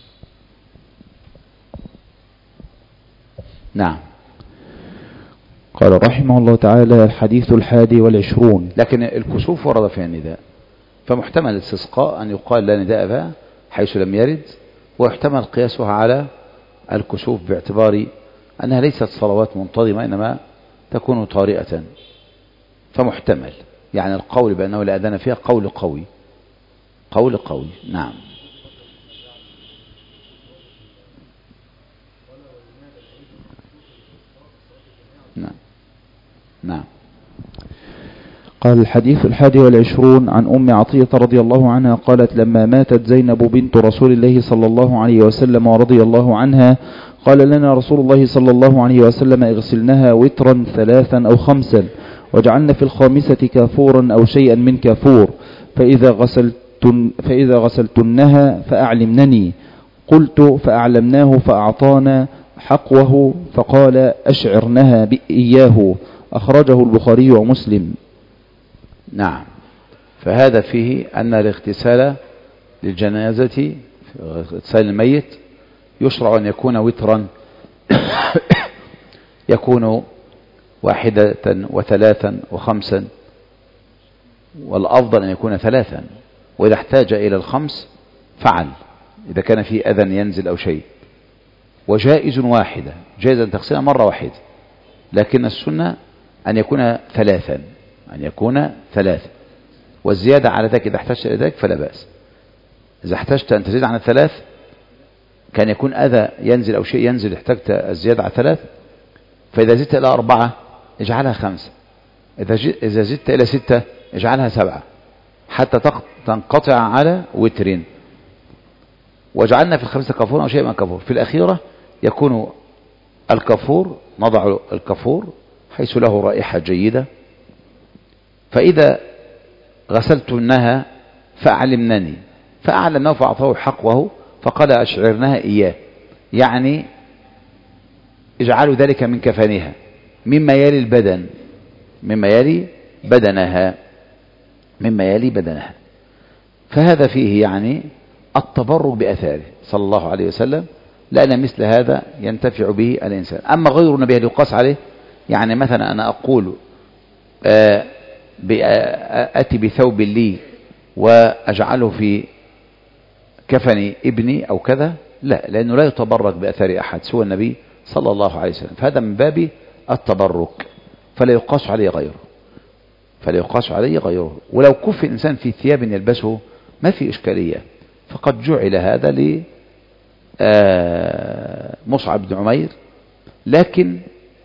نعم. قال رحمه الله تعالى الحديث الحادي والعشرون. لكن الكسوف ورد فيها النداء، فمحتمل الاستسقاء أن يقال لا نداء بها حيث لم يرد، ويحتمل قياسها على الكسوف باعتبار أنها ليست صلوات منتظمة إنما تكون طارئة، فمحتمل يعني القول بأنه لا أذان فيها قول قوي قول قوي. نعم. نعم. نعم. قال الحديث الحادي والعشرون عن أم عطية رضي الله عنها قالت لما ماتت زينب بنت رسول الله صلى الله عليه وسلم ورضي الله عنها قال لنا رسول الله صلى الله عليه وسلم اغسلنها وترا ثلاثا أو خمسا وجعلنا في الخامسة كافورا أو شيئا من كافور، فإذا غسلتن فإذا غسلتنها فأعلمنني. قلت فأعلمناه فأعطانا حقوه فقال أشعرنها إياه. أخرجه البخاري ومسلم. نعم. فهذا فيه أن الاغتسال للجنازة اغتسال الميت يشرع أن يكون وترا يكون واحدة وثلاثا وخمسا، والأفضل أن يكون ثلاثا، وإذا احتاج إلى الخمس فعل إذا كان فيه أذى ينزل أو شيء، وجائز واحدة جائز أن تغسلها مرة واحدة، لكن السنة أن يكون ثلاثا أن يكون ثلاثا، والزيادة على ذلك إذا احتجت إلى ذلك فلا بأس. إذا احتجت أن تزيد عن الثلاث كان يكون أذى ينزل أو شيء ينزل احتجت الزيادة على الثلاث، فإذا زدت إلى أربعة اجعلها خمسة، إذا زدت إلى ستة اجعلها سبعة حتى تنقطع على وتر. وجعلنا في الخمسة كافور أو شيء من كافور. في الأخيرة يكون الكافور نضع الكافور حيث له رائحة جيدة. فإذا غسلتنها فأعلمنني، فأعلمناه فأعطاه حقه فقال أشعرنها إياه، يعني اجعلوا ذلك من كفنها مما يلي البدن مما يلي بدنها مما يلي بدنها. فهذا فيه يعني التبرك بأثاره صلى الله عليه وسلم، لأن مثل هذا ينتفع به الإنسان. أما غير النبي اللي يقاس عليه، يعني مثلا أنا أقول آه أتي بثوب لي وأجعله في كفن ابني أو كذا، لا، لأنه لا يتبرك بأثار أحد سوى النبي صلى الله عليه وسلم، فهذا من باب التبرك، فلا يقاس عليه غيره فلا يقاس عليه غيره. ولو كف الإنسان في ثياب يلبسه ما في إشكالية، فقد جعل هذا لمصعب بن عمير، لكن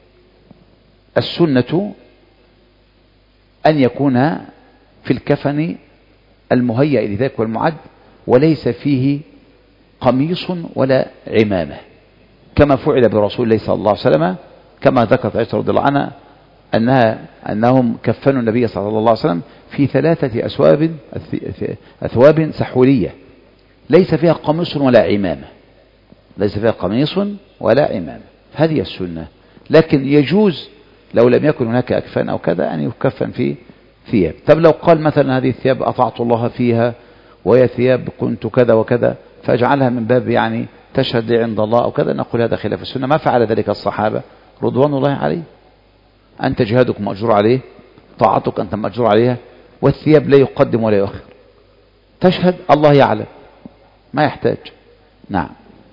السنة أن يكون في الكفن المهيأ لذلك والمعد، وليس فيه قميص ولا عمامة، كما فعل برسول الله صلى الله عليه وسلم، كما ذكرت عائشة رضي الله عنها أنها أنهم كفنوا النبي صلى الله عليه وسلم في ثلاثة أثواب أثواب سحولية ليس فيها قميص ولا عمامة ليس فيها قميص ولا عمامة. هذه السنة، لكن يجوز لو لم يكن هناك أكفان أو كذا أن يكفن في ثياب. طب لو قال مثلا هذه الثياب أطعت الله فيها وهي ثياب كنت كذا وكذا، فاجعلها من باب يعني تشهد لي عند الله أو كذا، نقول هذا خلاف السنة. ما فعل ذلك الصحابة رضوان الله عليه. أنت جهادك مأجور عليه، طاعتك أنت مأجور عليها، والثياب لا يقدم ولا يؤخر، تشهد الله يعلم، ما يحتاج. نعم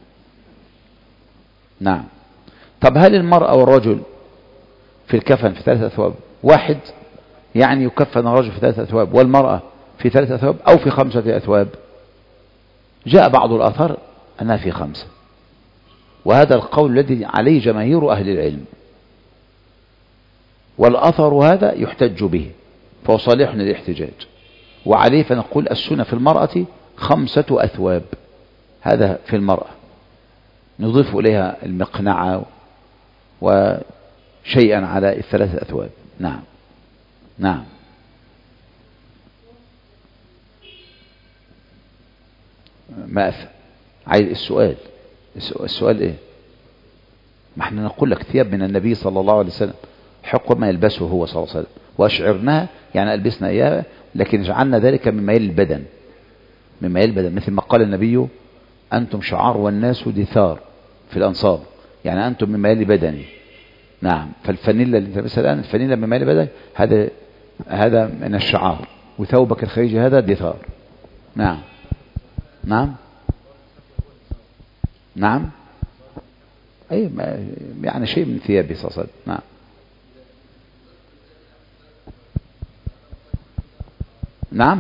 نعم. طب هل المرأة والرجل في الكفن في ثلاثة أثواب؟ واحد يعني يكفن الرجل في ثلاثة أثواب والمرأة في ثلاثة أثواب أو في خمسة أثواب؟ جاء بعض الآثار أنها في خمسة، وهذا القول الذي عليه جماهير أهل العلم، والأثر هذا يحتج به فهو صالح للاحتجاج، وعليه فنقول السنة في المرأة خمسة أثواب. هذا في المرأة، نضيف إليها المقنعة وشيئا على الثلاثة أثواب. نعم نعم. ما أفهم عايز السؤال السؤال إيه؟ ما احنا نقول لك ثياب من النبي صلى الله عليه وسلم حق ما يلبسه هو صلى الله عليه وسلم، وأشعرناها يعني ألبسنا إياها، لكن جعلنا ذلك من ميل البدن، من ميل البدن، مثل ما قال النبي أنتم شعار والناس دثار في الأنصار، يعني أنتم من ميل بدني. نعم. فالفانيلا اللي تلبسها الآن الفانيلا من ميل بدني، هذا هذا من الشعار، وثوبك الخارجي هذا دثار. نعم نعم نعم. أي يعني شيء من ثيابه صلى الله عليه وسلم. نعم نعم.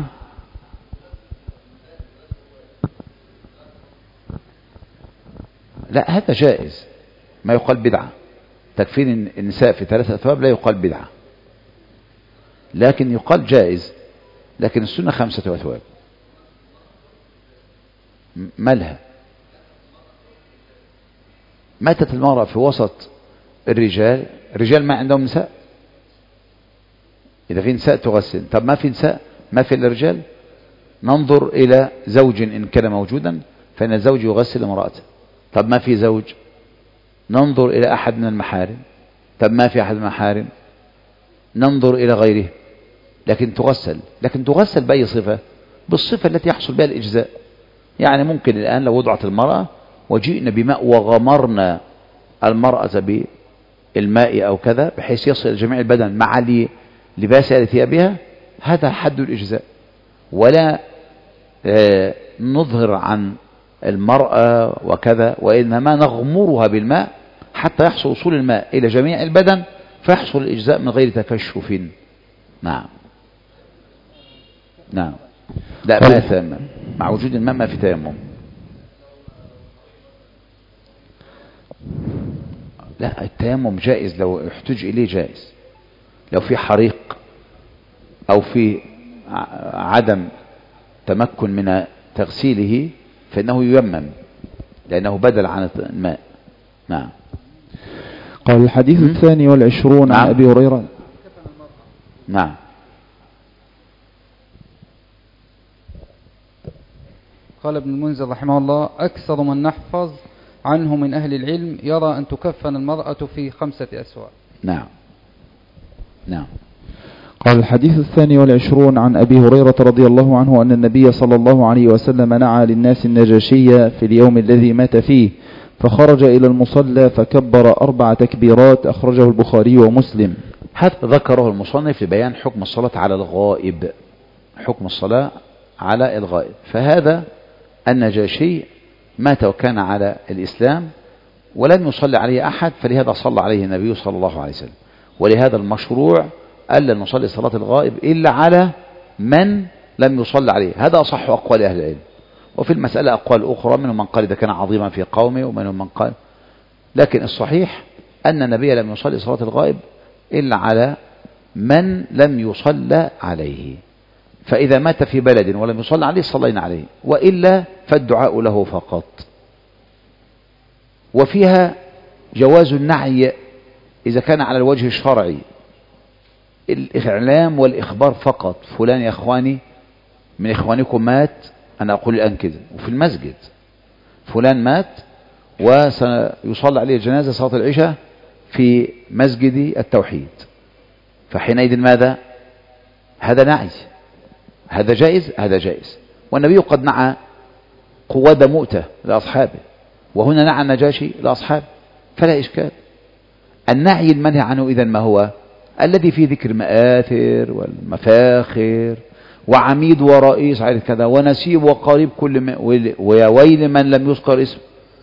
لا هذا جائز، ما يقال بدعة. تكفين النساء في ثلاثة أثواب لا يقال بدعة، لكن يقال جائز. لكن السنة خمسة أثواب. مالها؟ ماتت المرأة في وسط الرجال، الرجال ما عندهم نساء؟ إذا في نساء تغسل. طب ما في نساء، ما في الرجال، ننظر إلى زوج إن كان موجودا فإن الزوج يغسل امرأته. طب ما في زوج، ننظر إلى أحد من المحارم. طب ما في أحد من المحارم، ننظر إلى غيره. لكن تغسل، لكن تغسل بأي صفة؟ بالصفة التي يحصل بها الإجزاء. يعني ممكن الآن لو وضعت المرأة وجئنا بماء وغمرنا المرأة بالماء أو كذا بحيث يصل إلى جميع البدن مع لباسها لثيابها، هذا حد الإجزاء. ولا آه نظهر عن المرأة وكذا، وإنما نغمرها بالماء حتى يحصل وصول الماء إلى جميع البدن فيحصل الإجزاء من غير تكشف. نعم نعم. لا ما يتيمم مع وجود الماء، ما في تيمم. لا التيمم جائز لو احتج إليه، جائز لو في حريق أو في عدم تمكن من تغسيله فإنه ييمم لأنه بدل عن الماء. نعم. قال الحديث م? الثاني والعشرون نعم. عن أبي هريرة. نعم. قال ابن المنذر رحمه الله: أكثر من نحفظ عنه من أهل العلم يرى أن تكفن المرأة في خمسة أسواق. نعم نعم. قال الحديث الثاني والعشرون عن أبي هريرة رضي الله عنه أن النبي صلى الله عليه وسلم نعى للناس النجاشية في اليوم الذي مات فيه، فخرج إلى المصلى فكبر أربع تكبيرات، أخرجه البخاري ومسلم. هذا ذكره المصنف لبيان حكم الصلاة على الغائب، حكم الصلاة على الغائب. فهذا النجاشي مات وكان على الإسلام ولم يصلي عليه أحد، فلهذا صلى عليه النبي صلى الله عليه وسلم. ولهذا المشروع ألا نصلي صلاة الغائب إلا على من لم يصلي عليه. هذا أصح أقوال أهل العلم. وفي المسألة أقوال أخرى، منهم من قال إذا كان عظيما في قومه، ومنهم من قال، لكن الصحيح أن النبي لم يصلي صلاة الغائب إلا على من لم يصلى عليه. فإذا مات في بلد ولم يصلى عليه صلينا عليه، وإلا فالدعاء له فقط. وفيها جواز النعي إذا كان على الوجه الشرعي، الإعلام والإخبار فقط. فلان يا إخواني من إخوانكم مات، أنا أقول الآن كده وفي المسجد، فلان مات وسيصلى عليه الجنازة صلاة العشاء في مسجد التوحيد، فحينئذ ماذا؟ هذا نعي، هذا جائز، هذا جائز. والنبي قد نعى قوادة مؤتة لأصحابه، وهنا نعى النجاشي لأصحابه، فلا إشكال. النعي المنهي عنه إذن ما هو؟ الذي فيه ذكر مآثر والمفاخر وعميد ورئيس على كذا ونسيب وقريب كل ما، ويا ويل من لم يذكر اسم،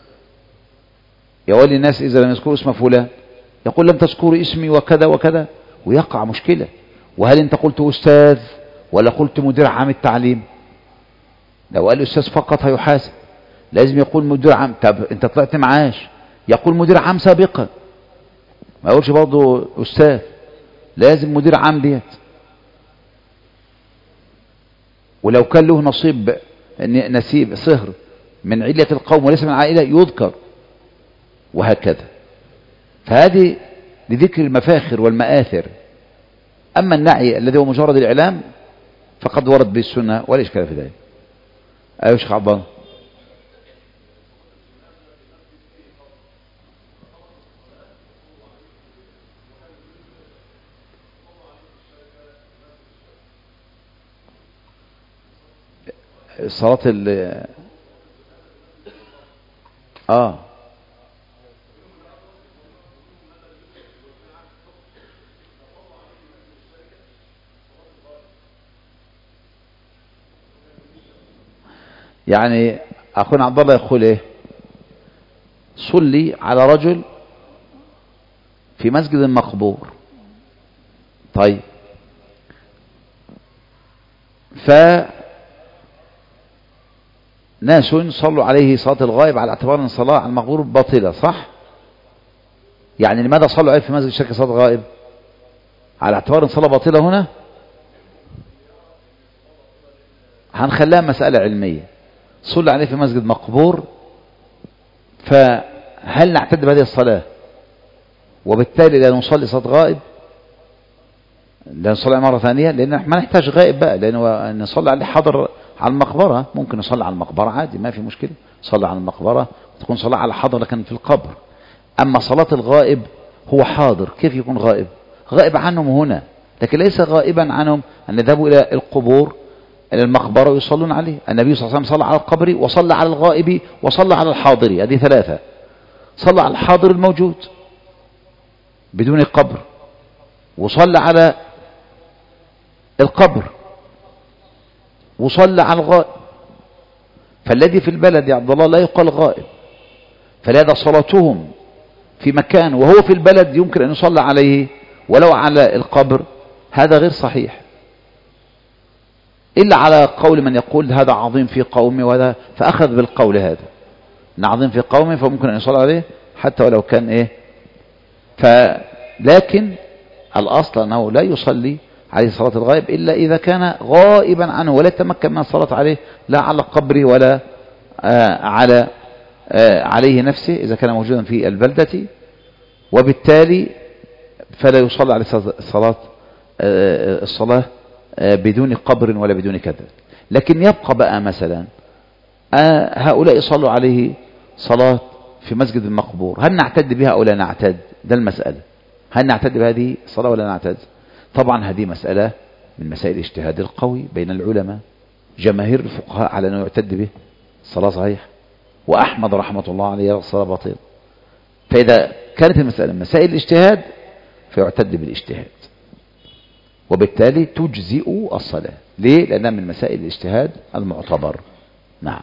يا ويل الناس إذا لم يذكروا اسم فلان، يقول لم تذكروا اسمي وكذا وكذا، ويقع مشكلة. وهل انت قلت أستاذ ولا قلت مدير عام التعليم؟ لو قال أستاذ فقط هيحاسب، لازم يقول مدير عام. طب انت طلعت معاش، يقول مدير عام سابقا، ما يقولش برضه أستاذ، لازم مدير عام ديت. ولو كان له نصيب نسيب صهر من علة القوم وليس من العائلة يذكر، وهكذا. فهذه لذكر المفاخر والمآثر. أما النعي الذي هو مجرد الإعلام فقد ورد به السنة ولا إشكال في ذلك. أيها الشيخ عبد الله. صلاة ال آه يعني أخونا عبد الله يقول إيه؟ صلي على رجل في مسجد مقبور. طيب، ف ناس صلوا عليه صلاة الغائب على اعتبار ان الصلاة على المقبور باطلة، صح؟ يعني لماذا صلوا عليه في مسجد شك صلاة الغائب؟ على اعتبار ان الصلاة باطلة. هنا هنخليها مسألة علمية. صلوا عليه في مسجد مقبور، فهل نعتد بهذه الصلاة وبالتالي لا نصلي صلاة غائب؟ لا نصلي مرة ثانية، لأن ما نحتاج غائب بقى، لأنه نصلي عليه حاضر على المقبرة. ممكن نصلي على المقبرة عادي، ما في مشكلة، صلي على المقبرة تكون صلاة على حاضر لكن في القبر. أما صلاة الغائب هو حاضر، كيف يكون غائب؟ غائب عنهم هنا، لكن ليس غائبا عنهم أن يذهبوا إلى القبور إلى المقبرة ويصلون عليه. النبي صلى الله عليه وسلم صلى على القبر وصلى على الغائب وصلى على الحاضر، هذه ثلاثة. صلى على الحاضر الموجود بدون قبر، وصلى على القبر، وصلى على الغائب. فالذي في البلد يا عبد الله لا يقال غائب، فلهذا صلاتهم في مكان وهو في البلد يمكن أن يصلى عليه ولو على القبر، هذا غير صحيح، إلا على قول من يقول هذا عظيم في قومه، وهذا فأخذ بالقول هذا إن عظيم في قومه فممكن أن يصلى عليه حتى ولو كان إيه. فلكن الأصل أنه لا يصلي عليه صلاة الغائب إلا إذا كان غائبا عنه ولا يتمكن من الصلاة عليه، لا على قبره ولا آه على آه عليه نفسه إذا كان موجودا في البلدة، وبالتالي فلا يصلى عليه صلاة آه الصلاة آه بدون قبر ولا بدون كذا. لكن يبقى بقى مثلا آه هؤلاء صلوا عليه صلاة في مسجد المقبور، هل نعتد بها أو لا نعتد؟ ده المسألة، هل نعتد بهذه الصلاة ولا نعتد؟ طبعا هذه مسألة من مسائل الاجتهاد القوي بين العلماء. جماهير الفقهاء على أنه يعتد به الصلاة صحيح، وأحمد رحمة الله عليه الصلاة باطل. فإذا كانت المسألة مسائل الاجتهاد فيعتد بالاجتهاد، وبالتالي تجزئ الصلاة. ليه؟ لأنها من مسائل الاجتهاد المعتبر. نعم.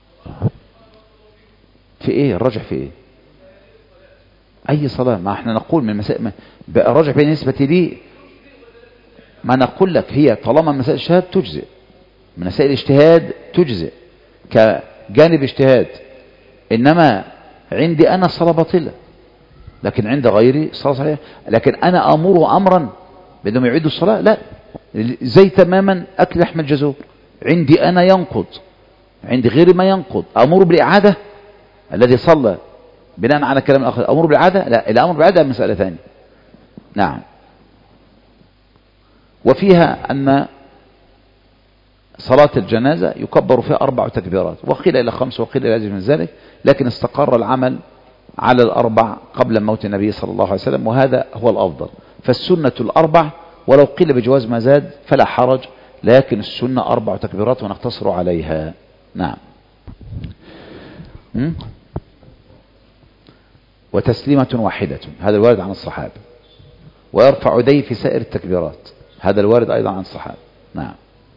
في ايه الرجح؟ في ايه؟ اي صلاة؟ ما احنا نقول من مسائل الرجح بالنسبة لي، ما نقول لك هي طالما مسائل الاجتهاد تجزئ، من مسائل الاجتهاد تجزئ كجانب اجتهاد. انما عندي انا الصلاة باطلة، لكن عند غيري الصلاة صحيحة. لكن انا امره امرا بدهم يعيدوا الصلاة؟ لا، زي تماما اكل لحم الجزور، عندي انا ينقض، عند غيري ما ينقض. امر بالاعادة الذي صلى بناء على كلام الاخر امر بالاعادة؟ لا، الامر بالاعادة مسألة ثانية. نعم. وفيها ان صلاة الجنازة يكبر فيها اربع تكبيرات، وقيل الى خمس وقيل الى ازيد من ذلك، لكن استقر العمل على الاربع قبل موت النبي صلى الله عليه وسلم، وهذا هو الافضل. فالسنة الاربع، ولو قيل بجواز ما زاد فلا حرج، لكن السنة اربع تكبيرات ونقتصر عليها. نعم. م? وتسليمة واحدة، هذا الوارد عن الصحابة. ويرفع يديه في سائر التكبيرات، هذا الوارد أيضا عن الصحابة. نعم.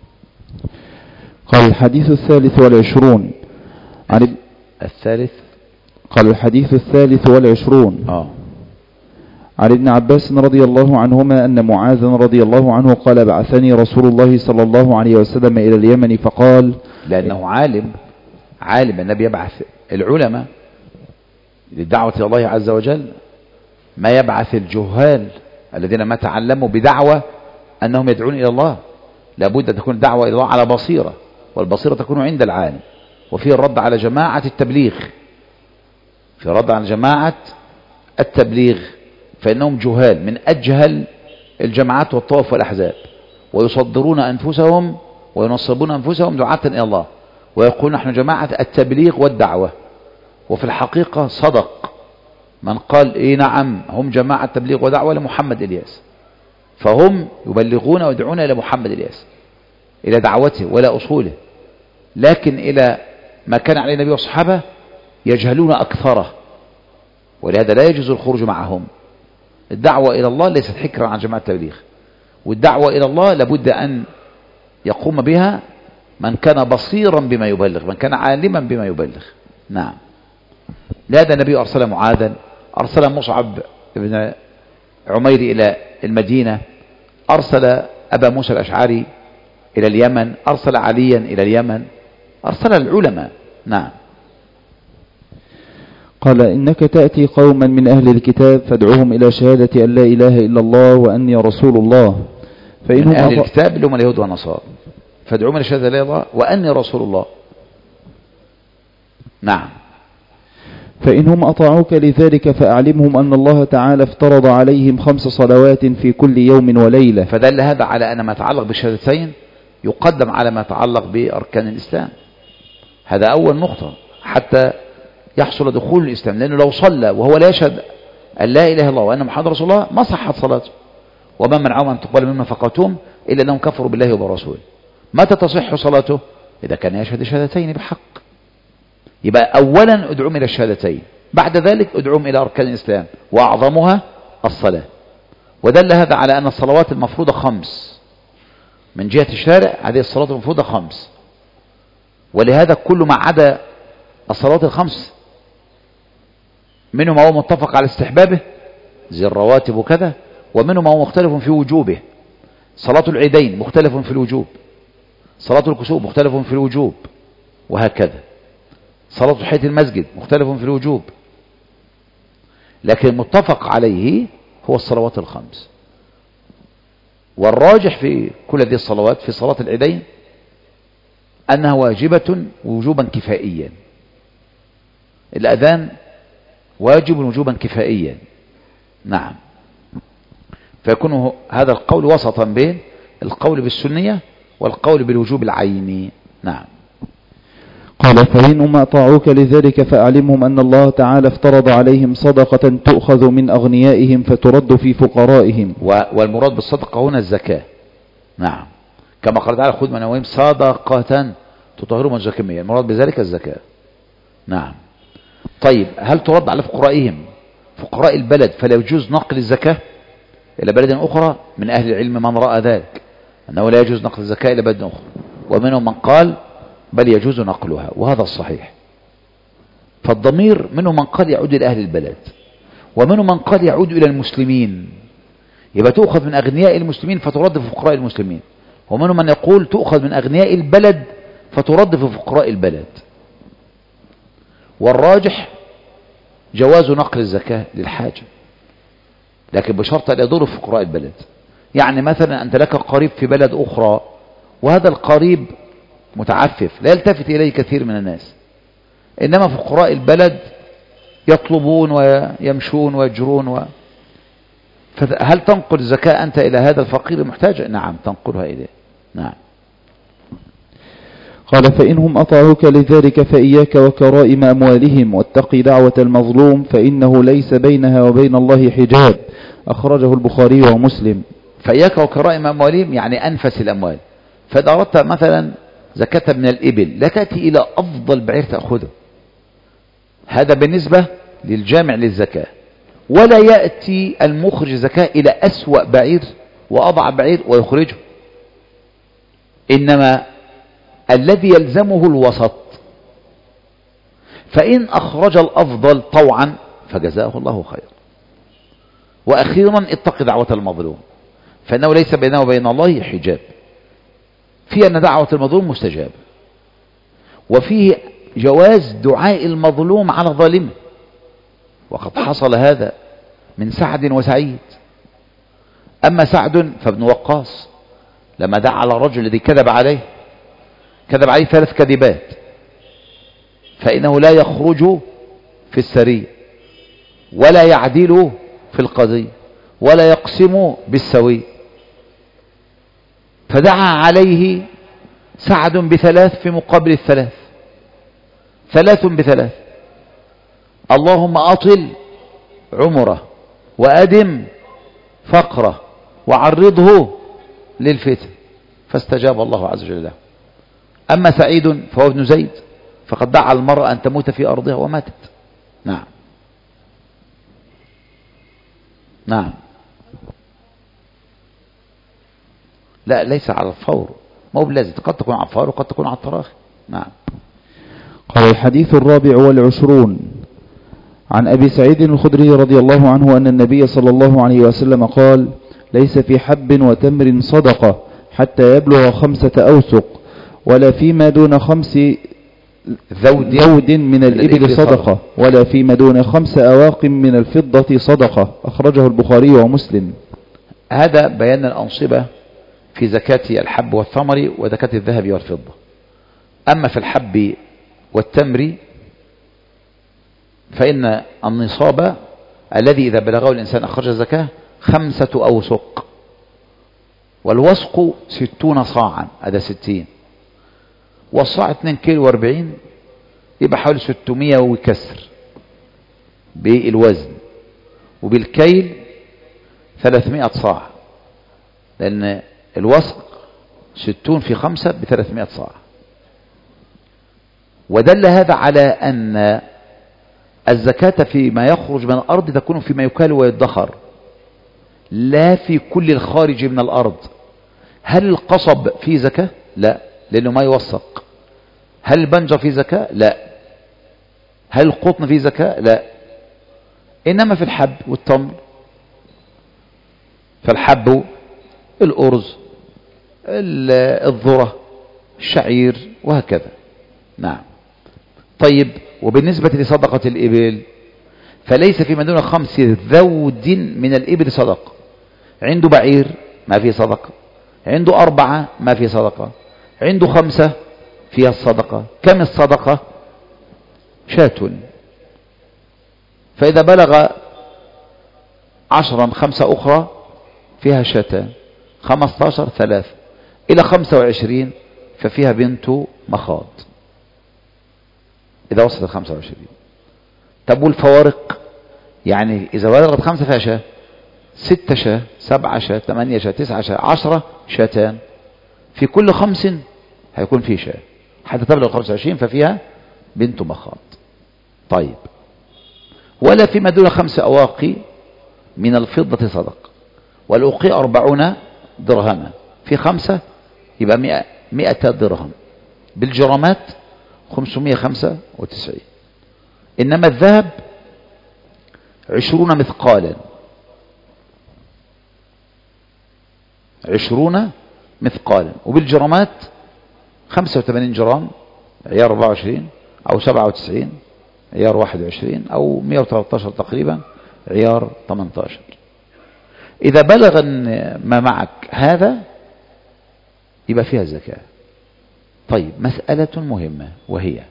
قال الحديث الثالث والعشرون عن الثالث قال الحديث الثالث والعشرون آه. عن ابن عباس رضي الله عنهما أن معاذ رضي الله عنه قال بعثني رسول الله صلى الله عليه وسلم إلى اليمن فقال، لأنه عالم عالم النبي يبعث العلماء للدعوة إلى الله عز وجل، ما يبعث الجهال الذين ما تعلموا بدعوة أنهم يدعون إلى الله. لابد أن تكون الدعوة إلى الله على بصيرة، والبصيرة تكون عند العالم. وفي الرد على جماعة التبليغ، في رد على جماعة التبليغ فإنهم جهال من أجهل الجماعات والطوائف والأحزاب، ويصدرون أنفسهم وينصبون أنفسهم دعاة إلى الله، ويقولون نحن جماعة التبليغ والدعوة. وفي الحقيقة صدق من قال إيه نعم هم جماعة تبليغ ودعوة لمحمد إلياس، فهم يبلغون ويدعون إلى محمد إلياس، إلى دعوته ولا أصوله، لكن إلى ما كان عليه النبي والصحابة يجهلون أكثره، ولهذا لا يجوز الخروج معهم. الدعوة إلى الله ليست حكرا عن جماعة التبليغ، والدعوة إلى الله لابد أن يقوم بها من كان بصيرا بما يبلغ، من كان عالما بما يبلغ. نعم. لهذا النبي أرسل معاذا، أرسل مصعب بن عمير إلى المدينة، أرسل أبا موسى الأشعري إلى اليمن، أرسل عليا إلى اليمن، أرسل العلماء. نعم. قال إنك تأتي قوما من أهل الكتاب فادعوهم إلى شهادة أن لا إله إلا الله وأني رسول الله، فإنهم أهل الكتاب اللي هم اليهود والنصارى، فادعوهم إلى شهادة لا إله إلا الله وأني رسول الله. نعم. فإنهم أطاعوك لذلك فأعلمهم أن الله تعالى افترض عليهم خمس صلوات في كل يوم وليلة. فدل هذا على أن ما يتعلق بالشهادتين يقدم على ما يتعلق بأركان الإسلام. هذا أول نقطة حتى يحصل دخول الإسلام، لأنه لو صلى وهو لا يشهد أن لا إله إلا الله وأن محمد رسول الله ما صحت صلاته، وما منعهم أن تقبل مما فقاتهم إلا أنهم كفروا بالله وبرسوله. متى تصح صلاته؟ إذا كان يشهد الشهادتين بحق. يبقى أولا ادعوهم إلى الشهادتين، بعد ذلك ادعوهم إلى أركان الإسلام وأعظمها الصلاة. ودل هذا على أن الصلوات المفروضة خمس من جهة الشارع، هذه الصلاة المفروضة خمس، ولهذا كل ما عدا الصلوات الخمس منه ما هو متفق على استحبابه زي الرواتب وكذا، ومنه ما هو مختلف في وجوبه. صلاة العيدين مختلف في الوجوب، صلاة الكسوف مختلف في الوجوب، وهكذا. صلاة تحية المسجد مختلف في الوجوب، لكن المتفق عليه هو الصلوات الخمس. والراجح في كل هذه الصلوات في صلاة العيدين أنها واجبة وجوبا كفائيا. الأذان واجب وجوبا كفائيا. نعم. فيكون هذا القول وسطا بين القول بالسنية والقول بالوجوب العيني. نعم. قال فإنهم أطاعوك لذلك فأعلمهم أن الله تعالى افترض عليهم صدقة تؤخذ من أغنيائهم فترد في فقرائهم. والمراد بالصدقة هنا الزكاة. نعم. كما قال تعالى خذ من أموالهم صدقة تطهرهم من الكمية، المراد بذلك الزكاة. نعم. طيب هل ترد على فقرائهم فقراء البلد فلا يجوز نقل الزكاة إلى بلد أخرى؟ من أهل العلم من رأى ذلك أنه لا يجوز نقل الزكاة إلى بلد أخرى، ومنهم من قال بل يجوز نقلها، وهذا الصحيح. فالضمير منهم من قال يعود إلى أهل البلد، ومنهم من قال يعود إلى المسلمين، يبقى تؤخذ من أغنياء المسلمين فترد في فقراء المسلمين، ومنهم من يقول تؤخذ من أغنياء البلد فترد في فقراء البلد. والراجح جواز نقل الزكاة للحاجة، لكن بشرط أن يضر فقراء البلد. يعني مثلا أنت لك قريب في بلد أخرى، وهذا القريب متعفف لا يلتفت إليه كثير من الناس، إنما فقراء البلد يطلبون ويمشون ويجرون و... فهل تنقل الزكاة أنت إلى هذا الفقير المحتاج؟ نعم تنقلها إليه. نعم. قال فإنهم أطاعوك لذلك فإياك وكرائم أموالهم واتقي دعوة المظلوم فإنه ليس بينها وبين الله حجاب، أخرجه البخاري ومسلم. فإياك وكرائم أموالهم يعني أنفس الأموال. فإذا أردت مثلا زكاة من الإبل لا تأتي إلى أفضل بعير تأخذه، هذا بالنسبة للجامع للزكاة. ولا يأتي المخرج زكاة إلى أسوأ بعير وأضعف بعير ويخرجه، إنما الذي يلزمه الوسط، فإن أخرج الأفضل طوعا فجزاه الله خير. وأخيرا اتق دعوة المظلوم، فإنه ليس بينه وبين الله حجاب، في أن دعوة المظلوم مستجاب، وفيه جواز دعاء المظلوم على ظالمه، وقد حصل هذا من سعد وسعيد. أما سعد فابن وقاص لما دعا على الرجل الذي كذب عليه كذب عليه ثلاث كذبات، فإنه لا يخرج في السرية ولا يعدل في القضية ولا يقسم بالسوي، فدعا عليه سعد بثلاث في مقابل الثلاث، ثلاث بثلاث: اللهم أطل عمره وأدم فقره وعرضه للفتن، فاستجاب الله عز وجل له. أما سعيد فهو ابن زيد فقد دعا المرأة أن تموت في أرضها وماتت. نعم نعم لا ليس على الفور، ما هو بلازم، قد تكون على الفور وقد تكون على التراخي. نعم. قال الحديث الرابع والعشرون عن أبي سعيد الخدري رضي الله عنه أن النبي صلى الله عليه وسلم قال: ليس في حب وتمر صدقة حتى يبلغ خمسة أوسق، ولا فيما دون خمس ذود, ذود من الإبل صدقة، ولا فيما دون خمس أواق من الفضة صدقة. أخرجه البخاري ومسلم. هذا بيان الأنصبة في زكاة الحب والثمر وزكاة الذهب والفضة. أما في الحب والتمر فإن النصاب الذي إذا بلغه الإنسان أخرج زكاة خمسة أوسق، والوسق ستون صاعا، هذا ستين، والصاع اثنين كيلو واربعين، يبقى حوالي ستمائة وكسر بالوزن، وبالكيل ثلاثمائة صاع، لأن الوسق ستون في خمسة بثلاثمائة صاع. ودل هذا على أن الزكاة فيما يخرج من الأرض تكون فيما يكال ويدخر، لا في كل الخارج من الأرض. هل القصب فيه زكاة؟ لا، لأنه ما يوثق. هل البنجر فيه زكاة؟ لا. هل القطن فيه زكاة؟ لا. إنما في الحب والتمر، فالحب الأرز، الذرة، الشعير، وهكذا. نعم. طيب، وبالنسبة لصدقة الإبل فليس فيما دون خمس ذود من الإبل صدقة. عنده بعير ما فيه صدقة، عنده أربعة ما فيه صدقة، عنده خمسة فيها الصدقة. كم الصدقة؟ شاة. فإذا بلغ عشرا خمسة أخرى فيها شاتان، خمسة عشر ثلاث، إلى خمسة وعشرين ففيها بنت مخاض إذا وصلت خمسة وعشرين. طب والفوارق؟ يعني إذا بلغت خمسة فيها شاة، ستة شاة، سبعة شاة، ثمانية شاة، تسعة شاة، عشرة شاتان، في كل خمس هيكون فيه شاة، حتى تبلغ خمسة وعشرين ففيها بنت مخاض. طيب، ولا فيما دون خمس أواقي من الفضة صدق، والأوقي أربعون درهما، في خمسة يبقى مئة, مئة درهم، بالجرامات خمسمائة وخمسة وتسعين. إنما الذهب عشرون مثقالا، عشرون مثقالا، وبالجرامات خمسة وثمانين جرام، عيار أربعة وعشرين، أو سبعة وتسعين عيار واحد وعشرين، أو مئة وثلاثة عشر تقريبا عيار ثمانية عشر. إذا بلغ ما معك هذا يبقى فيها زكاة. طيب، مسألة مهمة، وهي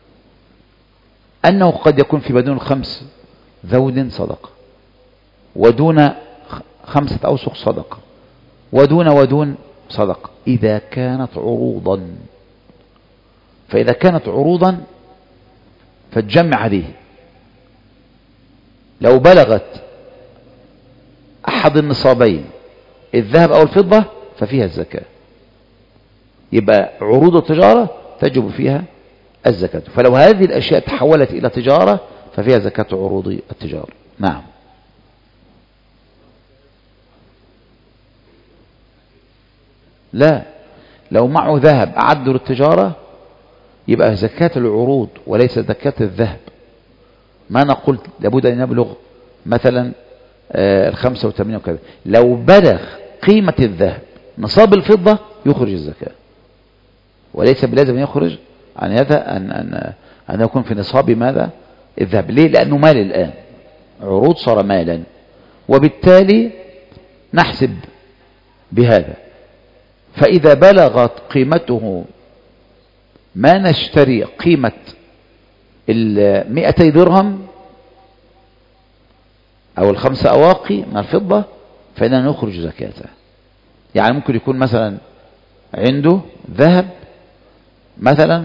أنه قد يكون في بدون خمس ذود صدقة، ودون خمسة أوسق صدقة، ودون ودون صدقة، إذا كانت عروضا. فإذا كانت عروضا فتجمع هذه. لو بلغت أحد النصابين الذهب أو الفضة ففيها الزكاة. يبقى عروض التجارة تجب فيها الزكاة. فلو هذه الأشياء تحولت إلى تجارة ففيها زكاة عروض التجارة. نعم. لا، لو معه ذهب أعده للتجارة يبقى زكاة العروض وليس زكاة الذهب. ما نقول لابد أن يبلغ مثلا الخمسة وثمانين وكذا. لو بلغ قيمة الذهب نصاب الفضة يخرج الزكاة، وليس بلازم يخرج عن هذا أن, أن, أن يكون في نصاب ماذا الذهب. ليه؟ لأنه مال الآن، عروض صار مالا، وبالتالي نحسب بهذا. فإذا بلغت قيمته ما نشتري قيمة المئتي درهم أو الخمسة أواقي من الفضة فإننا نخرج زكاته. يعني ممكن يكون مثلا عنده ذهب مثلا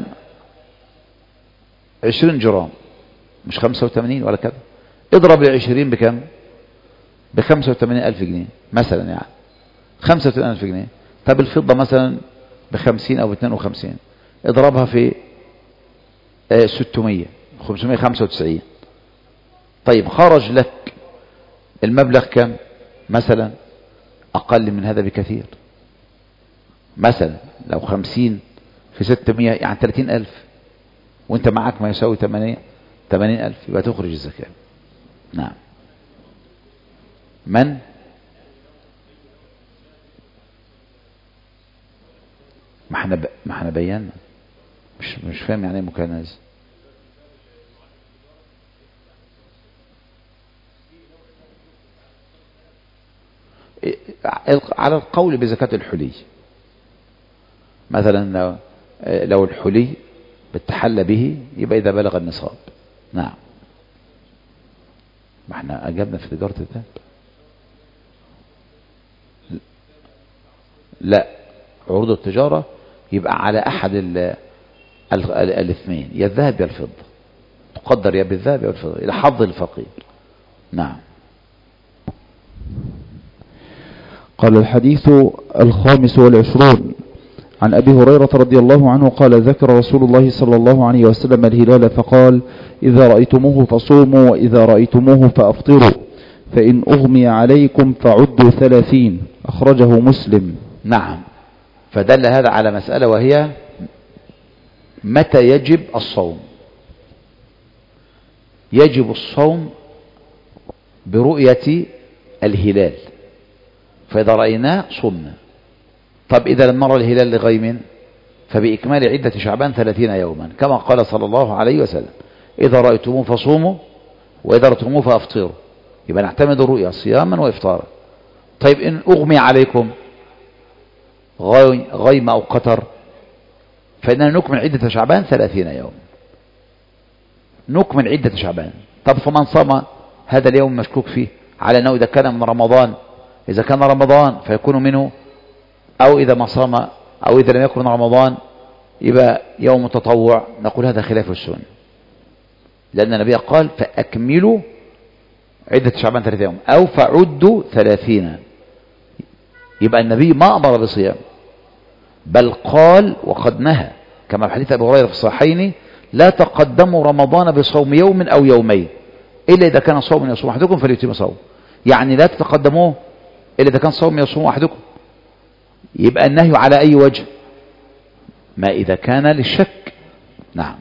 عشرين جرام، مش خمسة وثمانين ولا كذا، اضرب العشرين بكم؟ بخمسة وثمانين ألف جنيه مثلا، يعني خمسة وثمانين ألف جنيه. طب الفضة مثلا بخمسين أو باثنين وخمسين، اضربها في ستمية، خمسمية خمسة وتسعين. طيب خرج لك المبلغ كم؟ مثلا أقل من هذا بكثير. مثلا لو خمسين في ستمية يعني ثلاثين ألف، وانت معك ما يساوي ثمانين ألف، يبقى تخرج الزكاة. نعم. من؟ ما احنا ب... ما احنا بينا. مش مش فاهم يعني ايه مكانز. على القول بزكاة الحلي مثلا، لو, لو الحلي بتحل به يبقى إذا بلغ النصاب. نعم. ما احنا أجبنا في تجارة الذهب. لا، عروض التجارة يبقى على أحد الاثنين، يا الذهب يا الفضة، تقدر يا بالذهب يا بالفضة إلى حظ الفقير. نعم. قال الحديث الخامس والعشرون عن أبي هريرة رضي الله عنه قال ذكر رسول الله صلى الله عليه وسلم الهلال فقال إذا رأيتموه فصوموا وإذا رأيتموه فأفطروا فإن أغمي عليكم فعدوا ثلاثين. أخرجه مسلم. نعم. فدل هذا على مسألة، وهي متى يجب الصوم. يجب الصوم برؤية الهلال، فإذا رأيناه صمنا. طب إذا لم نرى الهلال لغيم فبإكمال عدة شعبان ثلاثين يوما، كما قال صلى الله عليه وسلم إذا رأيتموه فصوموا وإذا رأيتموه فأفطروا. يبقى نعتمد الرؤيا صياما وإفطارا. طيب إن أغمي عليكم غيم أو قطر فإننا نكمل عدة شعبان ثلاثين يوم، نكمل عدة شعبان. طب فمن صام هذا اليوم مشكوك فيه على أنه إذا كان من رمضان، إذا كان رمضان فيكون منه، أو إذا ما صام أو إذا لم يكن من رمضان يبقى يوم تطوع، نقول هذا خلاف السنة، لأن النبي قال فأكملوا عدة شعبان ثلاثين يوم أو فعدوا ثلاثين. يبقى النبي ما أمر بصيام، بل قال وقد نهى، كما في حديث أبي هريرة في الصحيحين لا تقدموا رمضان بصوم يوم أو يومين إلا إذا كان صوم يصوم أحدكم فليتم صوم. يعني لا تتقدموه إلا إذا كان صوم يصوم أحدكم. يبقى النهي على أي وجه؟ ما إذا كان للشك. نعم.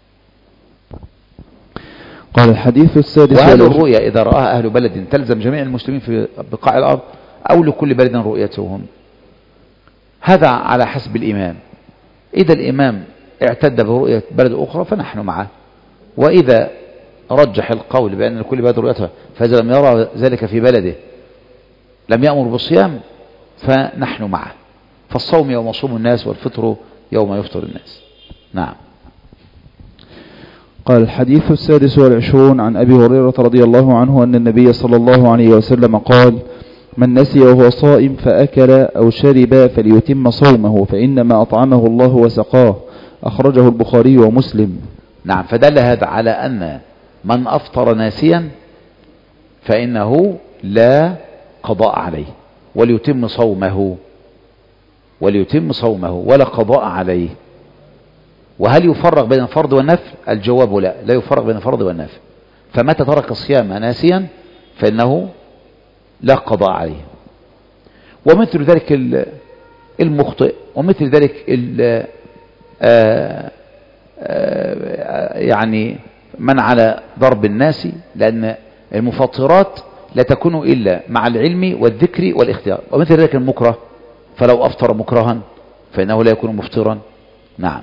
قال الحديث السادس وهذه الرؤيا إذا رآها أهل بلد تلزم جميع المسلمين في بقاع الأرض أو لكل بلد رؤيتهم، هذا على حسب الإمام. إذا الإمام اعتد برؤية بلد أخرى فنحن معه، وإذا رجح القول بأن لكل بلد رؤيتها فإذا لم يرى ذلك في بلده لم يأمر بالصيام فنحن معه. فالصوم يوم يصوم الناس والفطر يوم يفطر الناس. نعم. قال الحديث السادس والعشرون عن أبي هريرة رضي الله عنه أن النبي صلى الله عليه وسلم قال من نسي وهو صائم فأكل أو شرب فليتم صومه فإنما أطعمه الله وسقاه. أخرجه البخاري ومسلم. نعم. فدل هذا على أن من أفطر ناسيا فإنه لا قضاء عليه وليتم صومه. وليتم صومه ولا قضاء عليه. وهل يفرق بين الفرض والنفل؟ الجواب لا، لا يفرق بين الفرض والنفل. فمتى ترك الصيام ناسيا فإنه لا قضاء عليه. ومثل ذلك المخطئ، ومثل ذلك آآ آآ يعني من على ضرب الناس، لأن المفطرات لا تكون إلا مع العلم والذكر والاختيار. ومثل ذلك المكره، فلو أفطر مكرها فإنه لا يكون مفطرا. نعم.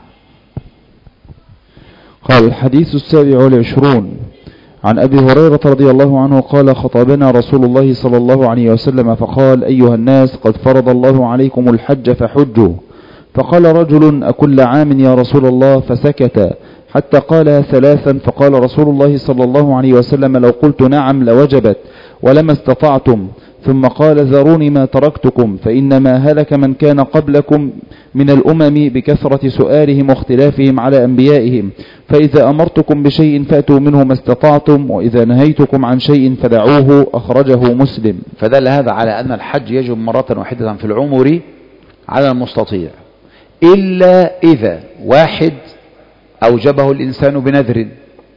قال الحديث السابع والعشرون عن أبي هريرة رضي الله عنه قال خطبنا رسول الله صلى الله عليه وسلم فقال أيها الناس قد فرض الله عليكم الحج فحجوا. فقال رجل أكل عام يا رسول الله؟ فسكت حتى قالها ثلاثا. فقال رسول الله صلى الله عليه وسلم لو قلت نعم لوجبت ولما استطعتم. ثم قال ذروني ما تركتكم فإنما هلك من كان قبلكم من الأمم بكثرة سؤالهم واختلافهم على أنبيائهم، فإذا أمرتكم بشيء فأتوا منه ما استطعتم وإذا نهيتكم عن شيء فدعوه. أخرجه مسلم. فدل هذا على أن الحج يجب مرة واحدة في العمر على المستطيع، إلا إذا واحد أوجبه الإنسان بنذر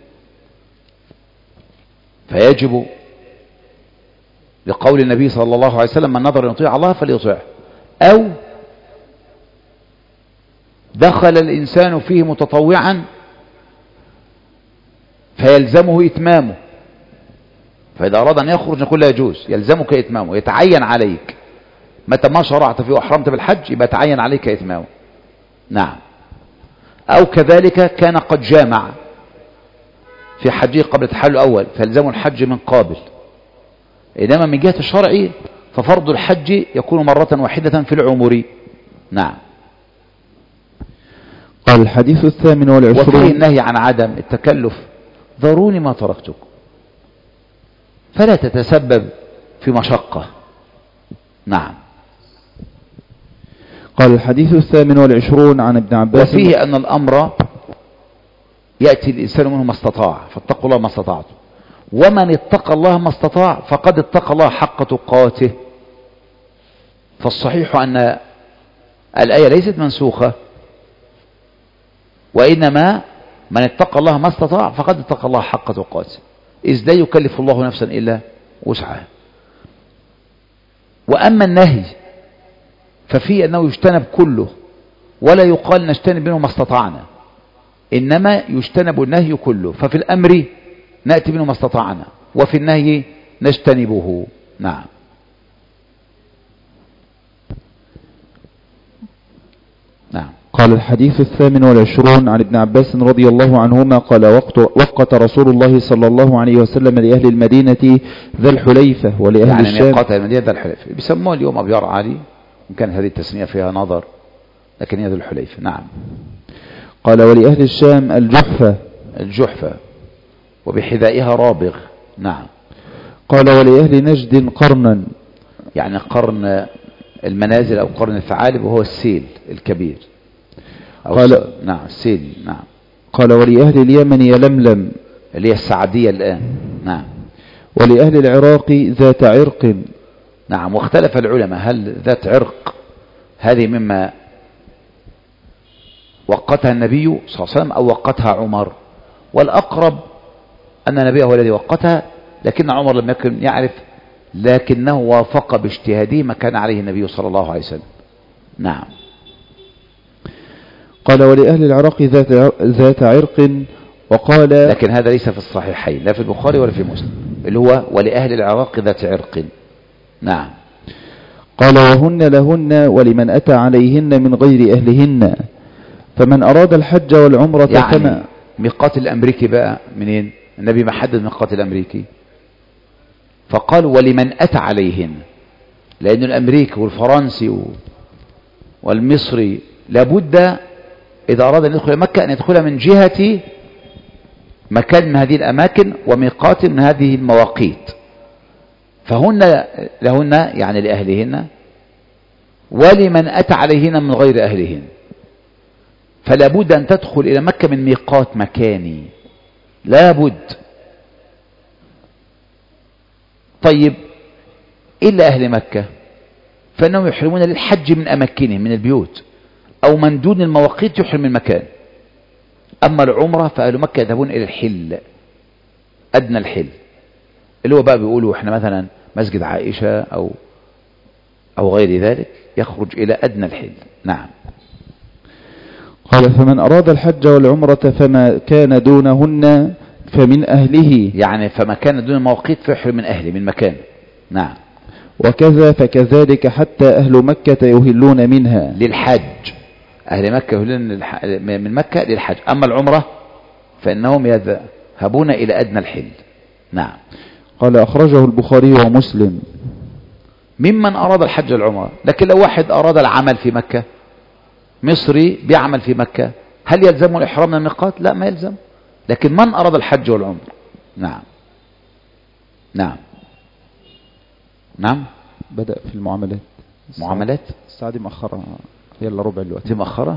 فيجب، لقول النبي صلى الله عليه وسلم من نظر أن يطيع الله فليطيعه. أو دخل الإنسان فيه متطوعا فيلزمه إتمامه، فإذا أراد أن يخرج نقول لا يجوز، يلزمك إتمامه، يتعين عليك متى ما شرعت فيه وأحرمت بالحج يبقى يتعين عليك إتمامه. نعم. أو كذلك كان قد جامع في حجه قبل التحلل الأول فيلزمه الحج من قابل. إنما من جهة الشرع ففرض الحج يكون مرة واحدة في العمر. نعم. قال الحديث الثامن والعشرون وفيه النهي عن عدم التكلف، ذروني ما تركتكم، فلا تتسبب في مشقة. نعم. قال الحديث الثامن والعشرون عن ابن عباس وفيه أن الأمر يأتي الإنسان منه ما استطاع، فاتقوا الله ما استطعتم، ومن اتقى الله ما استطاع فقد اتقى الله حق تقاته. فالصحيح أن الآية ليست منسوخة، وإنما من اتقى الله ما استطاع فقد اتقى الله حق تقاته، إذ لا يكلف الله نفسا إلا وسعها. وأما النهي ففي أنه يجتنب كله، ولا يقال نجتنب منه ما استطعنا، إنما يجتنب النهي كله. ففي الأمر نأتي منه ما استطعنا، وفي النهي نجتنبه. نعم. نعم. قال الحديث الثامن والعشرون عن ابن عباس رضي الله عنهما قال وقت, وقت رسول الله صلى الله عليه وسلم لأهل المدينة ذا الحليفة ولأهل يعني الشام، يعني ميقات المدينة ذا الحليفة بيسموه اليوم أبيار عالي، إن كانت هذه التسمية فيها نظر، لكن هي ذا الحليفة. نعم. قال ولأهل الشام الجحفة الجحفة وبحذائها رابغ. نعم. قال ولأهل نجد قرنا، يعني قرن المنازل أو قرن الثعالب، وهو السيل الكبير. أو قال س... نعم السيل. نعم. قال ولأهل اليمن يلملم، اللي هي السعدية الآن. نعم. ولأهل العراق ذات عرق. نعم. واختلف العلماء هل ذات عرق هذه مما وقتها النبي صلى الله عليه وسلم أو وقتها عمر، والأقرب أن النبي هو الذي وقتها، لكن عمر لم يكن يعرف، لكنه وافق باجتهاده ما كان عليه النبي صلى الله عليه وسلم. نعم. قال ولأهل العراق ذات ذات عرق. وقال لكن هذا ليس في الصحيحين، لا في البخاري ولا في مسلم، اللي هو ولأهل العراق ذات عرق. نعم. قال وهن لهن ولمن أتى عليهن من غير أهلهن، فمن أراد الحج والعمرة يعني فما. ميقات الأمريكي بقى منين؟ النبي ما حدد ميقات الأمريكي، فقال ولمن أتى عليهن، لأن الأمريكي والفرنسي والمصري لابد إذا أراد أن يدخل مكة أن يدخلها من جهة مكان من هذه الأماكن وميقات من هذه المواقيت، فهن لهن يعني لأهلهن، ولمن أتى عليهن من غير أهلهن، فلا بد أن تدخل إلى مكة من ميقات مكاني، لا بد. طيب إلا أهل مكة فإنهم يحرمون للحج من أماكنهم من البيوت، أو من دون المواقيت يحرم من مكان. أما العمرة فأهل مكة يذهبون إلى الحل، أدنى الحل، اللي هو بقى بيقولوا إحنا مثلا مسجد عائشة أو أو غير ذلك، يخرج إلى أدنى الحل. نعم. قال فمن أراد الحج والعمرة فما كان دونهن فمن أهله، يعني فما كان دون المواقيت فيحرم من أهله من مكان. نعم. وكذا فكذلك حتى أهل مكة يهلون منها للحج، أهل مكة يهلون من مكة للحج. أما العمرة فإنهم يذهبون إلى أدنى الحل. نعم. قال أخرجه البخاري ومسلم. ممن أراد الحج والعمرة. لكن لو واحد أراد العمل في مكة، مصري بيعمل في مكة، هل يلزمه الإحرام من الميقات؟ لا، ما يلزم. لكن من أراد الحج والعمرة. نعم. نعم. نعم. بدأ في المعاملات. معاملات الساعة دي مأخرة، يلا ربع الوقت. دي مأخرة.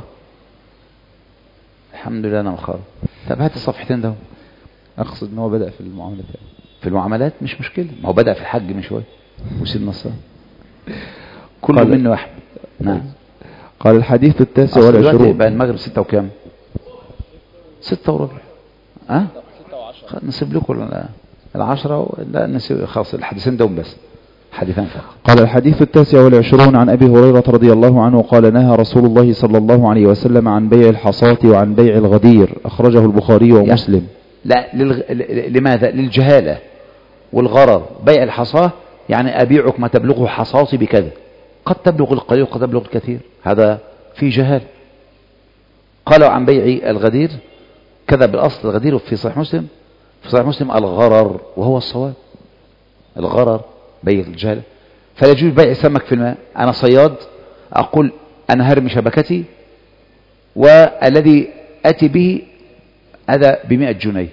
الحمد لله أنا مأخرة. طب هات الصفحتين ده. أقصد أنه بدأ في المعاملات. في المعاملات مش مشكلة، ما هو بدأ في الحج من شوية وسيدنا الصلاة كله منه واحد. نعم. قال الحديث التاسع والعشرون. بقى المغرب ستة وكام؟ ستة وربع. أه؟ نسيب لكم العشرة. لا نسيب خلاص الحديثين دوم بس، حديثان فقط. قال الحديث التاسع والعشرون عن أبي هريرة رضي الله عنه قال نهى رسول الله صلى الله عليه وسلم عن بيع الحصاة وعن بيع الغدير. أخرجه البخاري ومسلم. لا للغ... لماذا؟ للجهالة والغرر. بيع الحصاة يعني أبيعك ما تبلغه حصاتي بكذا، قد تبلغ القليل وقد تبلغ الكثير، هذا في جهال. قالوا عن بيع الغدير كذا بالأصل. الغدير في صحيح مسلم، في صحيح مسلم الغرر، وهو الصواب. الغرر بيع الجهالة. فلا يجوز بيع سمك في الماء. أنا صياد أقول أنا هرمي شبكتي والذي أتي به هذا بمئة جنيه،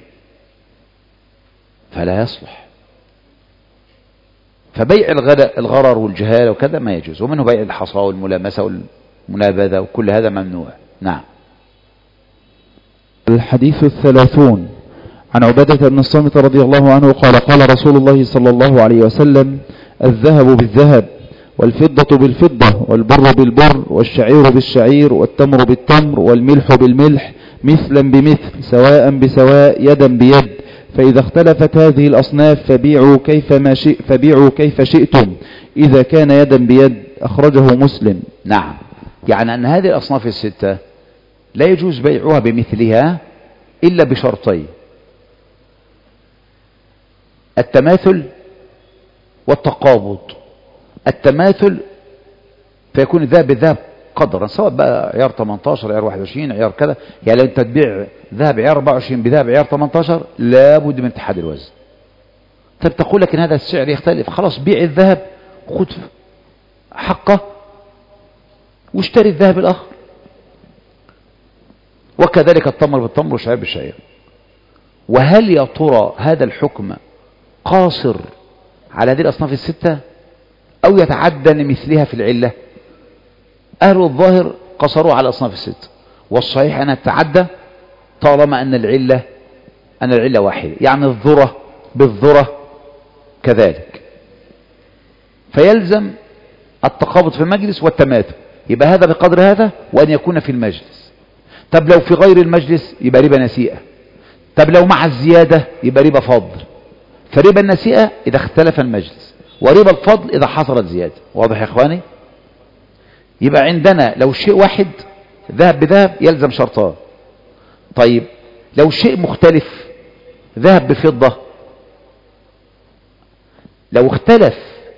فلا يصلح. فبيع الغرر والجهالة وكذا ما يجوز. ومنه بيع الحصى والملامسة والمنابذة وكل هذا ممنوع. نعم. الحديث الثلاثون عن عبادة بن الصامت رضي الله عنه قال قال رسول الله صلى الله عليه وسلم الذهب بالذهب والفضة بالفضة والبر بالبر والشعير بالشعير والتمر بالتمر والملح بالملح مثلا بمثل سواء بسواء يدا بيد، فإذا اختلفت هذه الأصناف فبيعوا كيف ما شئ فبيعوا كيف شئتم إذا كان يدا بيد. أخرجه مسلم. نعم. يعني أن هذه الأصناف الستة لا يجوز بيعها بمثلها إلا بشرطين: التماثل والتقابض. التماثل فيكون الذهب بالذهب قدرا، سواء بقى عيار ثمانية عشر، عيار واحد وعشرين، عيار كذا. يعني لو انت تبيع ذهب عيار أربعة وعشرين بذهب عيار ثمانية عشر لابد من اتحاد الوزن. طب تقول لك ان هذا السعر يختلف، خلاص بيع الذهب وخذ حقه واشتري الذهب الاخر. وكذلك التمر بالتمر والشعير بالشعير. وهل يا ترى هذا الحكم قاصر على هذه الأصناف الستة أو يتعدى لمثلها في العلة؟ أهل الظاهر قصروا على الأصناف الستة، والصحيح أنها تتعدى طالما أن العلة أن العلة واحدة. يعني الذرة بالذرة كذلك، فيلزم التقابض في المجلس والتماثل، يبقى هذا بقدر هذا وأن يكون في المجلس. طب لو في غير المجلس يبقى ربا نسيئة. طب لو مع الزيادة يبقى ربا فضل. فربا النسيئة إذا اختلف المجلس، وربا الفضل إذا حصلت زيادة. واضح يا إخواني؟ يبقى عندنا لو شيء واحد ذهب بذهب يلزم شرطان. طيب لو شيء مختلف ذهب بفضة، لو اختلف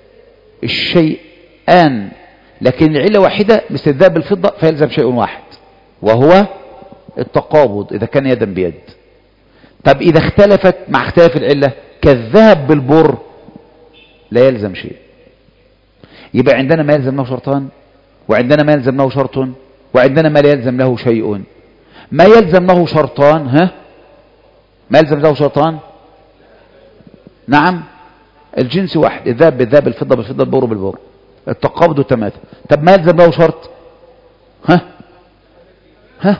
الشيئان لكن العلة واحدة مثل الذهب بالفضة فيلزم شيء واحد وهو التقابض إذا كان يدا بيد. طب إذا اختلفت مع اختلاف العلة كالذهب بالبر لا يلزم شيء. يبقى عندنا ما يلزم له شرطان، وعندنا ما يلزم له شرط، وعندنا ما لا يلزم له شيء. ما يلزم له شرطان، ها ما يلزم له شرطان، نعم الجنس واحد، الذهب بالذهب، الفضة بالفضة، البر بالبر، التقابض والتماثل. طب ما يلزم له شرط، ها ها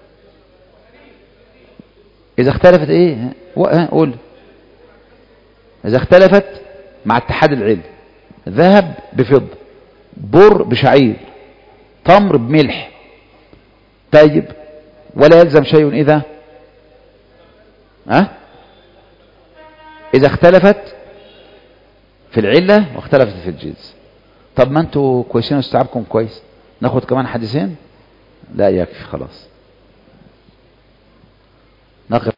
إذا اختلفت إيه؟ ها قول. إذا اختلفت مع اتحاد العلة ذهب بفضة بر بشعير، تمر بملح. طيب ولا يلزم شيء إذا أه؟ إذا اختلفت في العلة واختلفت في الجنس. طب ما انتوا كويسين واستيعابكم كويس، ناخد كمان حديثين؟ لا يكفي خلاص، نقف